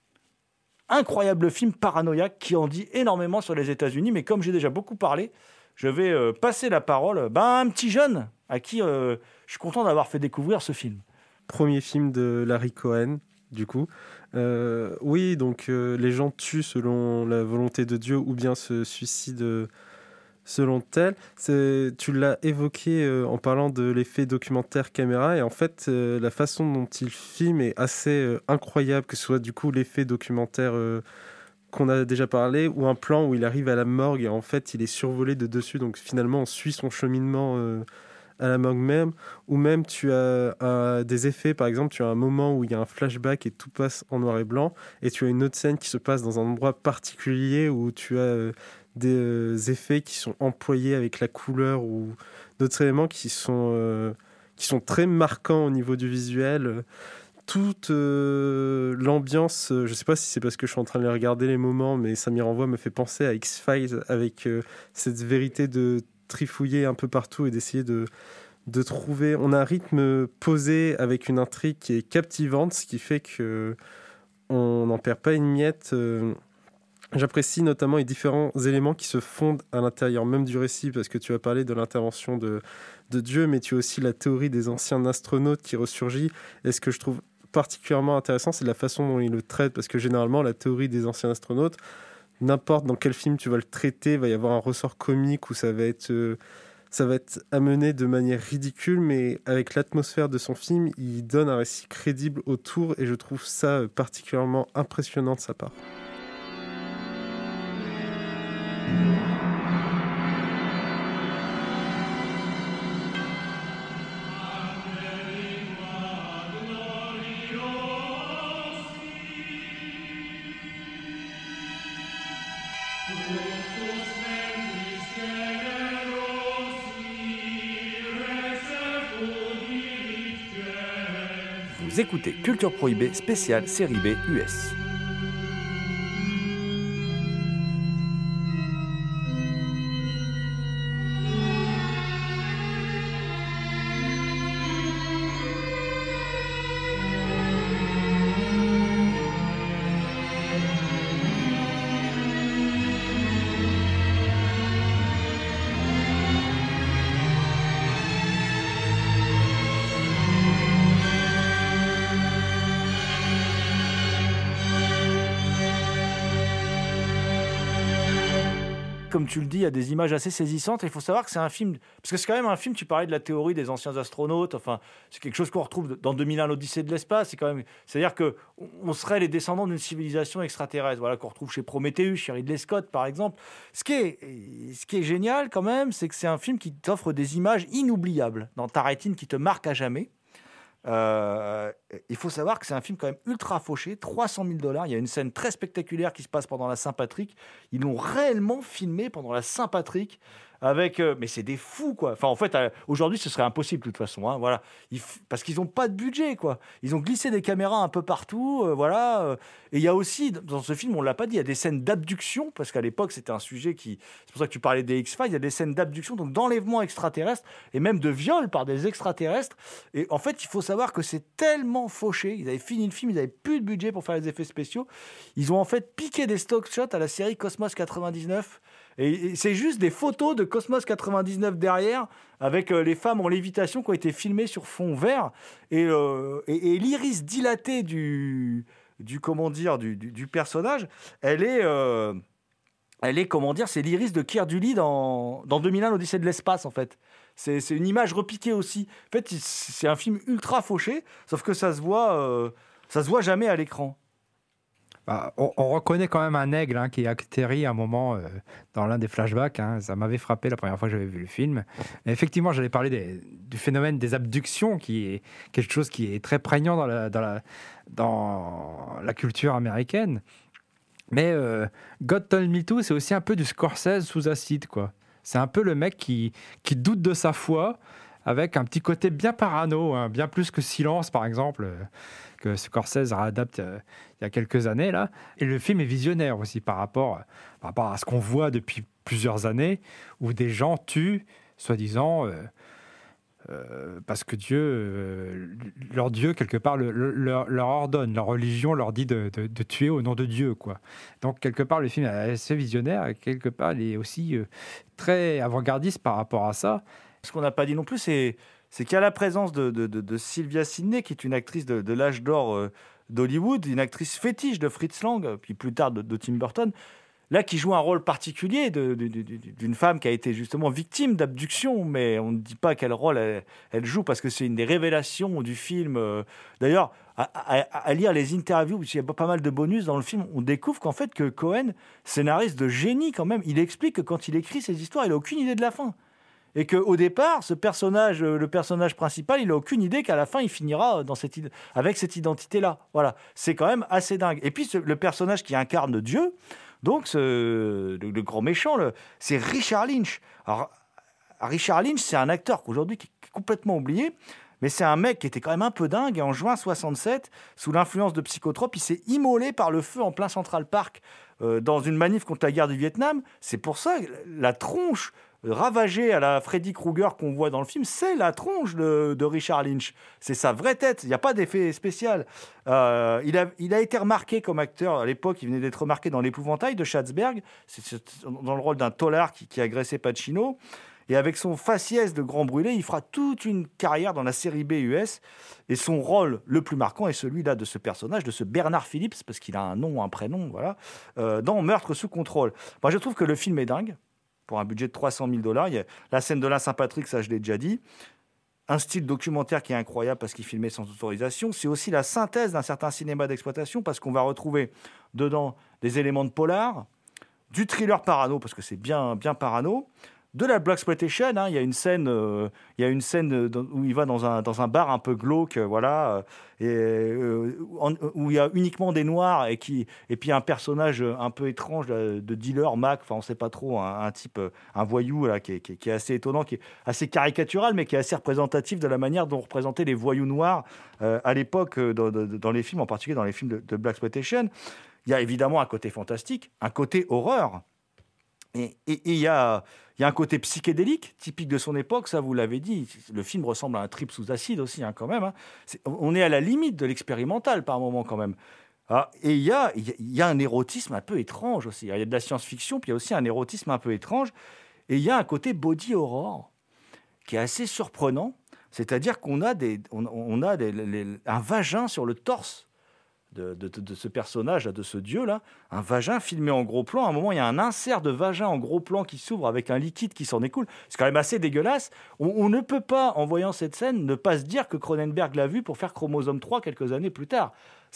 incroyable film paranoïaque, qui en dit énormément sur les États-Unis. Mais comme j'ai déjà beaucoup parlé, je vais passer la parole à un petit jeune à qui je suis content d'avoir fait découvrir ce film. Premier film de Larry Cohen, du coup. Oui, donc les gens tuent selon la volonté de Dieu ou bien se suicident selon tel. Tu l'as évoqué en parlant de l'effet documentaire caméra et en fait, la façon dont il filme est assez incroyable, que ce soit du coup l'effet documentaire qu'on a déjà parlé ou un plan où il arrive à la morgue et en fait il est survolé de dessus, donc finalement on suit son cheminement à la morgue même, ou même tu as des effets, par exemple tu as un moment où il y a un flashback et tout passe en noir et blanc et tu as une autre scène qui se passe dans un endroit particulier où tu as des effets qui sont employés avec la couleur ou d'autres éléments qui sont très marquants au niveau du visuel. Toute l'ambiance, je ne sais pas si c'est parce que je suis en train de les regarder les moments, mais ça m'y renvoie, me fait penser à X-Files avec cette vérité de trifouiller un peu partout et d'essayer de trouver... On a un rythme posé avec une intrigue qui est captivante, ce qui fait qu'on n'en perd pas une miette. J'apprécie notamment les différents éléments qui se fondent à l'intérieur même du récit, parce que tu as parlé de l'intervention de Dieu, mais tu as aussi la théorie des anciens astronautes qui ressurgit. Et ce que je trouve particulièrement intéressant, c'est la façon dont il le traite, parce que généralement, la théorie des anciens astronautes, n'importe dans quel film tu vas le traiter, il va y avoir un ressort comique où ça va être amené de manière ridicule, mais avec l'atmosphère de son film, il donne un récit crédible autour, et je trouve ça particulièrement impressionnant de sa part. Vous écoutez Culture Prohibée spéciale série B US. Comme tu le dis, il y a des images assez saisissantes. Et il faut savoir que c'est un film... Parce que c'est quand même un film, tu parlais de la théorie des anciens astronautes. Enfin, c'est quelque chose qu'on retrouve dans 2001, l'Odyssée de l'espace. C'est-à-dire qu'on serait les descendants d'une civilisation extraterrestre, voilà, qu'on retrouve chez Prometheus, chez Ridley Scott, par exemple. Ce qui est génial, quand même, c'est que c'est un film qui t'offre des images inoubliables dans ta rétine, qui te marquent à jamais. Il faut savoir que c'est un film quand même ultra fauché, $300 000. Il y a une scène très spectaculaire qui se passe pendant la Saint-Patrick. Ils l'ont réellement filmé pendant la Saint-Patrick avec, mais c'est des fous quoi. Enfin en fait aujourd'hui ce serait impossible de toute façon, hein, voilà. Parce qu'ils n'ont pas de budget quoi. Ils ont glissé des caméras un peu partout, voilà. Et il y a aussi dans ce film, on l'a pas dit, il y a des scènes d'abduction parce qu'à l'époque c'était un sujet qui, c'est pour ça que tu parlais des X-Files, il y a des scènes d'abduction, donc d'enlèvement extraterrestre et même de viol par des extraterrestres. Et en fait il faut savoir que c'est tellement fauché, ils avaient fini le film, ils n'avaient plus de budget pour faire les effets spéciaux, ils ont en fait piqué des stock shots à la série Cosmos 99. Et c'est juste des photos de Cosmos 99 derrière, avec les femmes en lévitation qui ont été filmées sur fond vert. Et l'iris dilaté du personnage, elle est comment dire, c'est l'iris de Keir Dulley dans 2001, l'Odyssée de l'espace, en fait. C'est une image repiquée aussi. En fait, c'est un film ultra fauché, sauf que ça se voit jamais à l'écran. On reconnaît quand même un aigle qui atterrit à un moment dans l'un des flashbacks. Ça m'avait frappé la première fois que j'avais vu le film. Et effectivement, j'allais parler du phénomène des abductions, qui est quelque chose qui est très prégnant dans la culture américaine. Mais God Told Me To, c'est aussi un peu du Scorsese sous acide, quoi. C'est un peu le mec qui doute de sa foi, avec un petit côté bien parano, bien plus que Silence, par exemple, que Scorsese réadapte il y a quelques années, là. Et le film est visionnaire aussi par rapport à ce qu'on voit depuis plusieurs années, où des gens tuent, soi-disant, parce que Dieu, leur Dieu, quelque part, leur ordonne, leur religion leur dit de tuer au nom de Dieu, quoi. Donc, quelque part, le film est assez visionnaire et quelque part, il est aussi très avant-gardiste par rapport à ça. Ce qu'on n'a pas dit non plus, c'est qu'il y a la présence de Sylvia Sidney, qui est une actrice de l'âge d'or d'Hollywood, une actrice fétiche de Fritz Lang, puis plus tard de Tim Burton, là qui joue un rôle particulier d'une femme qui a été justement victime d'abduction, mais on ne dit pas quel rôle elle joue, parce que c'est une des révélations du film. D'ailleurs, à lire les interviews, parce qu'il y a pas mal de bonus dans le film, on découvre qu'en fait que Cohen, scénariste de génie quand même, il explique que quand il écrit ses histoires, il n'a aucune idée de la fin. Et qu'au départ, le personnage principal, il n'a aucune idée qu'à la fin, il finira avec cette identité-là. Voilà, c'est quand même assez dingue. Et puis, le personnage qui incarne Dieu, donc le grand méchant, c'est Richard Lynch. Alors, Richard Lynch, c'est un acteur qu'aujourd'hui qui est complètement oublié, mais c'est un mec qui était quand même un peu dingue. Et en juin 67, sous l'influence de psychotropes, il s'est immolé par le feu en plein Central Park dans une manif contre la guerre du Vietnam. C'est pour ça que la tronche ravagée à la Freddy Krueger qu'on voit dans le film, c'est la tronche de Richard Lynch. C'est sa vraie tête. Il n'y a pas d'effet spécial. Il a été remarqué comme acteur à l'époque. Il venait d'être remarqué dans L'Épouvantail de Schatzberg, c'est dans le rôle d'un tôlard qui agressait Pacino. Et avec son faciès de grand brûlé, il fera toute une carrière dans la série B US. Et son rôle le plus marquant est celui-là de ce personnage, de ce Bernard Phillips, parce qu'il a un nom, un prénom, voilà, dans Meurtre sous contrôle. Moi, je trouve que le film est dingue. Pour un budget de $300 000. Il y a la scène de la Saint-Patrick, ça je l'ai déjà dit. Un style documentaire qui est incroyable parce qu'il filmait sans autorisation. C'est aussi la synthèse d'un certain cinéma d'exploitation parce qu'on va retrouver dedans des éléments de polar, du thriller parano parce que c'est bien parano, de la blaxploitation. Il y a une scène où il va dans un bar un peu glauque, voilà, où il y a uniquement des noirs et puis un personnage un peu étrange de dealer, Mac, enfin on sait pas trop, un type, un voyou là qui est assez étonnant, qui est assez caricatural, mais qui est assez représentatif de la manière dont on représentait les voyous noirs à l'époque dans les films, en particulier dans les films de blaxploitation. Il y a évidemment un côté fantastique, un côté horreur. Et il y a un côté psychédélique, typique de son époque, ça vous l'avez dit. Le film ressemble à un trip sous acide aussi, quand même. On est à la limite de l'expérimental par moment, quand même. Et il y a un érotisme un peu étrange aussi. Il y a de la science-fiction, puis il y a aussi un érotisme un peu étrange. Et il y a un côté body horror qui est assez surprenant. C'est-à-dire qu'on a un vagin sur le torse de ce personnage, de ce dieu-là, un vagin filmé en gros plan. À un moment, il y a un insert de vagin en gros plan qui s'ouvre avec un liquide qui s'en écoule. C'est quand même assez dégueulasse. On ne peut pas, en voyant cette scène, ne pas se dire que Cronenberg l'a vu pour faire Chromosome 3 quelques années plus tard.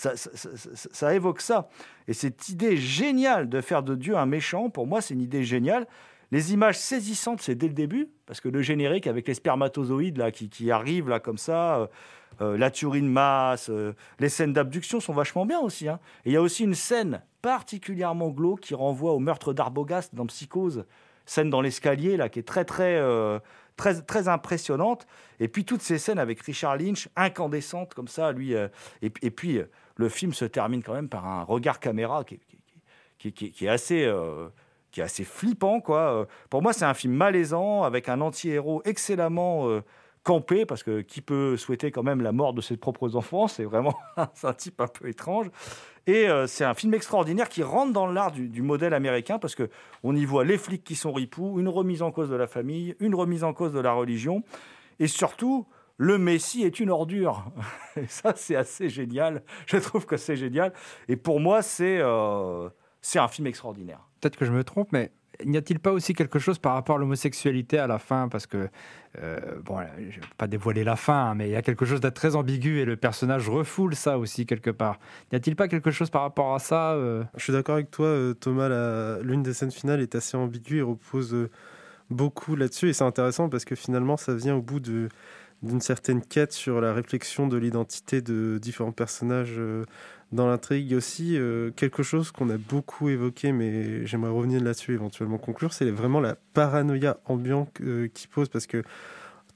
Ça évoque ça. Et cette idée géniale de faire de Dieu un méchant, pour moi, c'est une idée géniale. Les images saisissantes, c'est dès le début, parce que le générique avec les spermatozoïdes là, qui arrivent là, comme ça... la tuerie de masse, les scènes d'abduction sont vachement bien aussi. Et il y a aussi une scène particulièrement glauque qui renvoie au meurtre d'Arbogast dans Psychose, scène dans l'escalier là qui est très très impressionnante. Et puis toutes ces scènes avec Richard Lynch incandescentes comme ça, lui. Et puis le film se termine quand même par un regard caméra qui est assez flippant, quoi. Pour moi, c'est un film malaisant avec un anti-héros excellemment campé, parce que qui peut souhaiter quand même la mort de ses propres enfants, c'est vraiment c'est un type un peu étrange. Et c'est un film extraordinaire qui rentre dans l'art du modèle américain, parce qu'on y voit les flics qui sont ripoux, une remise en cause de la famille, une remise en cause de la religion, et surtout, le Messie est une ordure. Et ça, c'est assez génial. Je trouve que c'est génial. Et pour moi, c'est un film extraordinaire. Peut-être que je me trompe, mais n'y a-t-il pas aussi quelque chose par rapport à l'homosexualité à la fin ? Parce que, je ne vais pas dévoiler la fin, mais il y a quelque chose de très ambigu et le personnage refoule ça aussi quelque part. N'y a-t-il pas quelque chose par rapport à ça Je suis d'accord avec toi, Thomas. L'une des scènes finales est assez ambiguë et repose beaucoup là-dessus. Et c'est intéressant parce que finalement, ça vient au bout d'une certaine quête sur la réflexion de l'identité de différents personnages dans l'intrigue. Il y a aussi quelque chose qu'on a beaucoup évoqué, mais j'aimerais revenir là-dessus et éventuellement conclure, c'est vraiment la paranoïa ambiante qui pose, parce que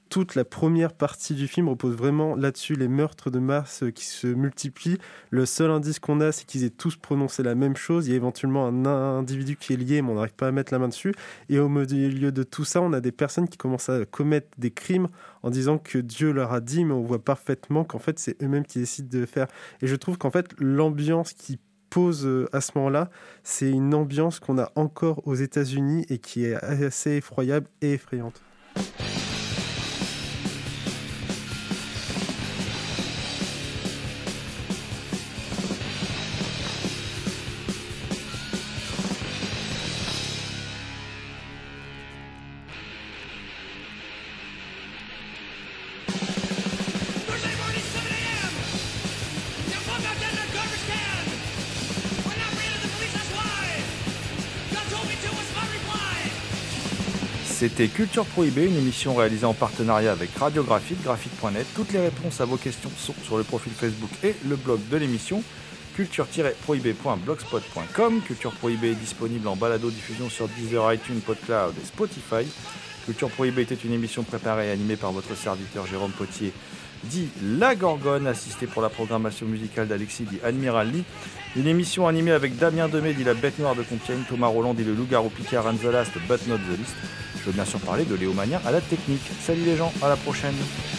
toute la première partie du film repose vraiment là-dessus, les meurtres de masse qui se multiplient. Le seul indice qu'on a, c'est qu'ils aient tous prononcé la même chose. Il y a éventuellement un individu qui est lié, mais on n'arrive pas à mettre la main dessus. Et au milieu de tout ça, on a des personnes qui commencent à commettre des crimes en disant que Dieu leur a dit, mais on voit parfaitement qu'en fait, c'est eux-mêmes qui décident de le faire. Et je trouve qu'en fait, l'ambiance qui pose à ce moment-là, c'est une ambiance qu'on a encore aux États-Unis et qui est assez effroyable et effrayante. C'était Culture Prohibée, une émission réalisée en partenariat avec Radiographite, graphite.net. Toutes les réponses à vos questions sont sur le profil Facebook et le blog de l'émission, culture-prohibée.blogspot.com. Culture Prohibée est disponible en balado-diffusion sur Deezer, iTunes, PodCloud et Spotify. Culture Prohibée était une émission préparée et animée par votre serviteur Jérôme Potier, dit La Gorgone, assisté pour la programmation musicale d'Alexis, dit Admiral Lee. Une émission animée avec Damien Demey, dit La Bête Noire de Compiègne, Thomas Roland, dit Le Loup-Garou Picard and the Last, but not the least. Je veux bien sûr parler de Léo Magnien à la technique. Salut les gens, à la prochaine.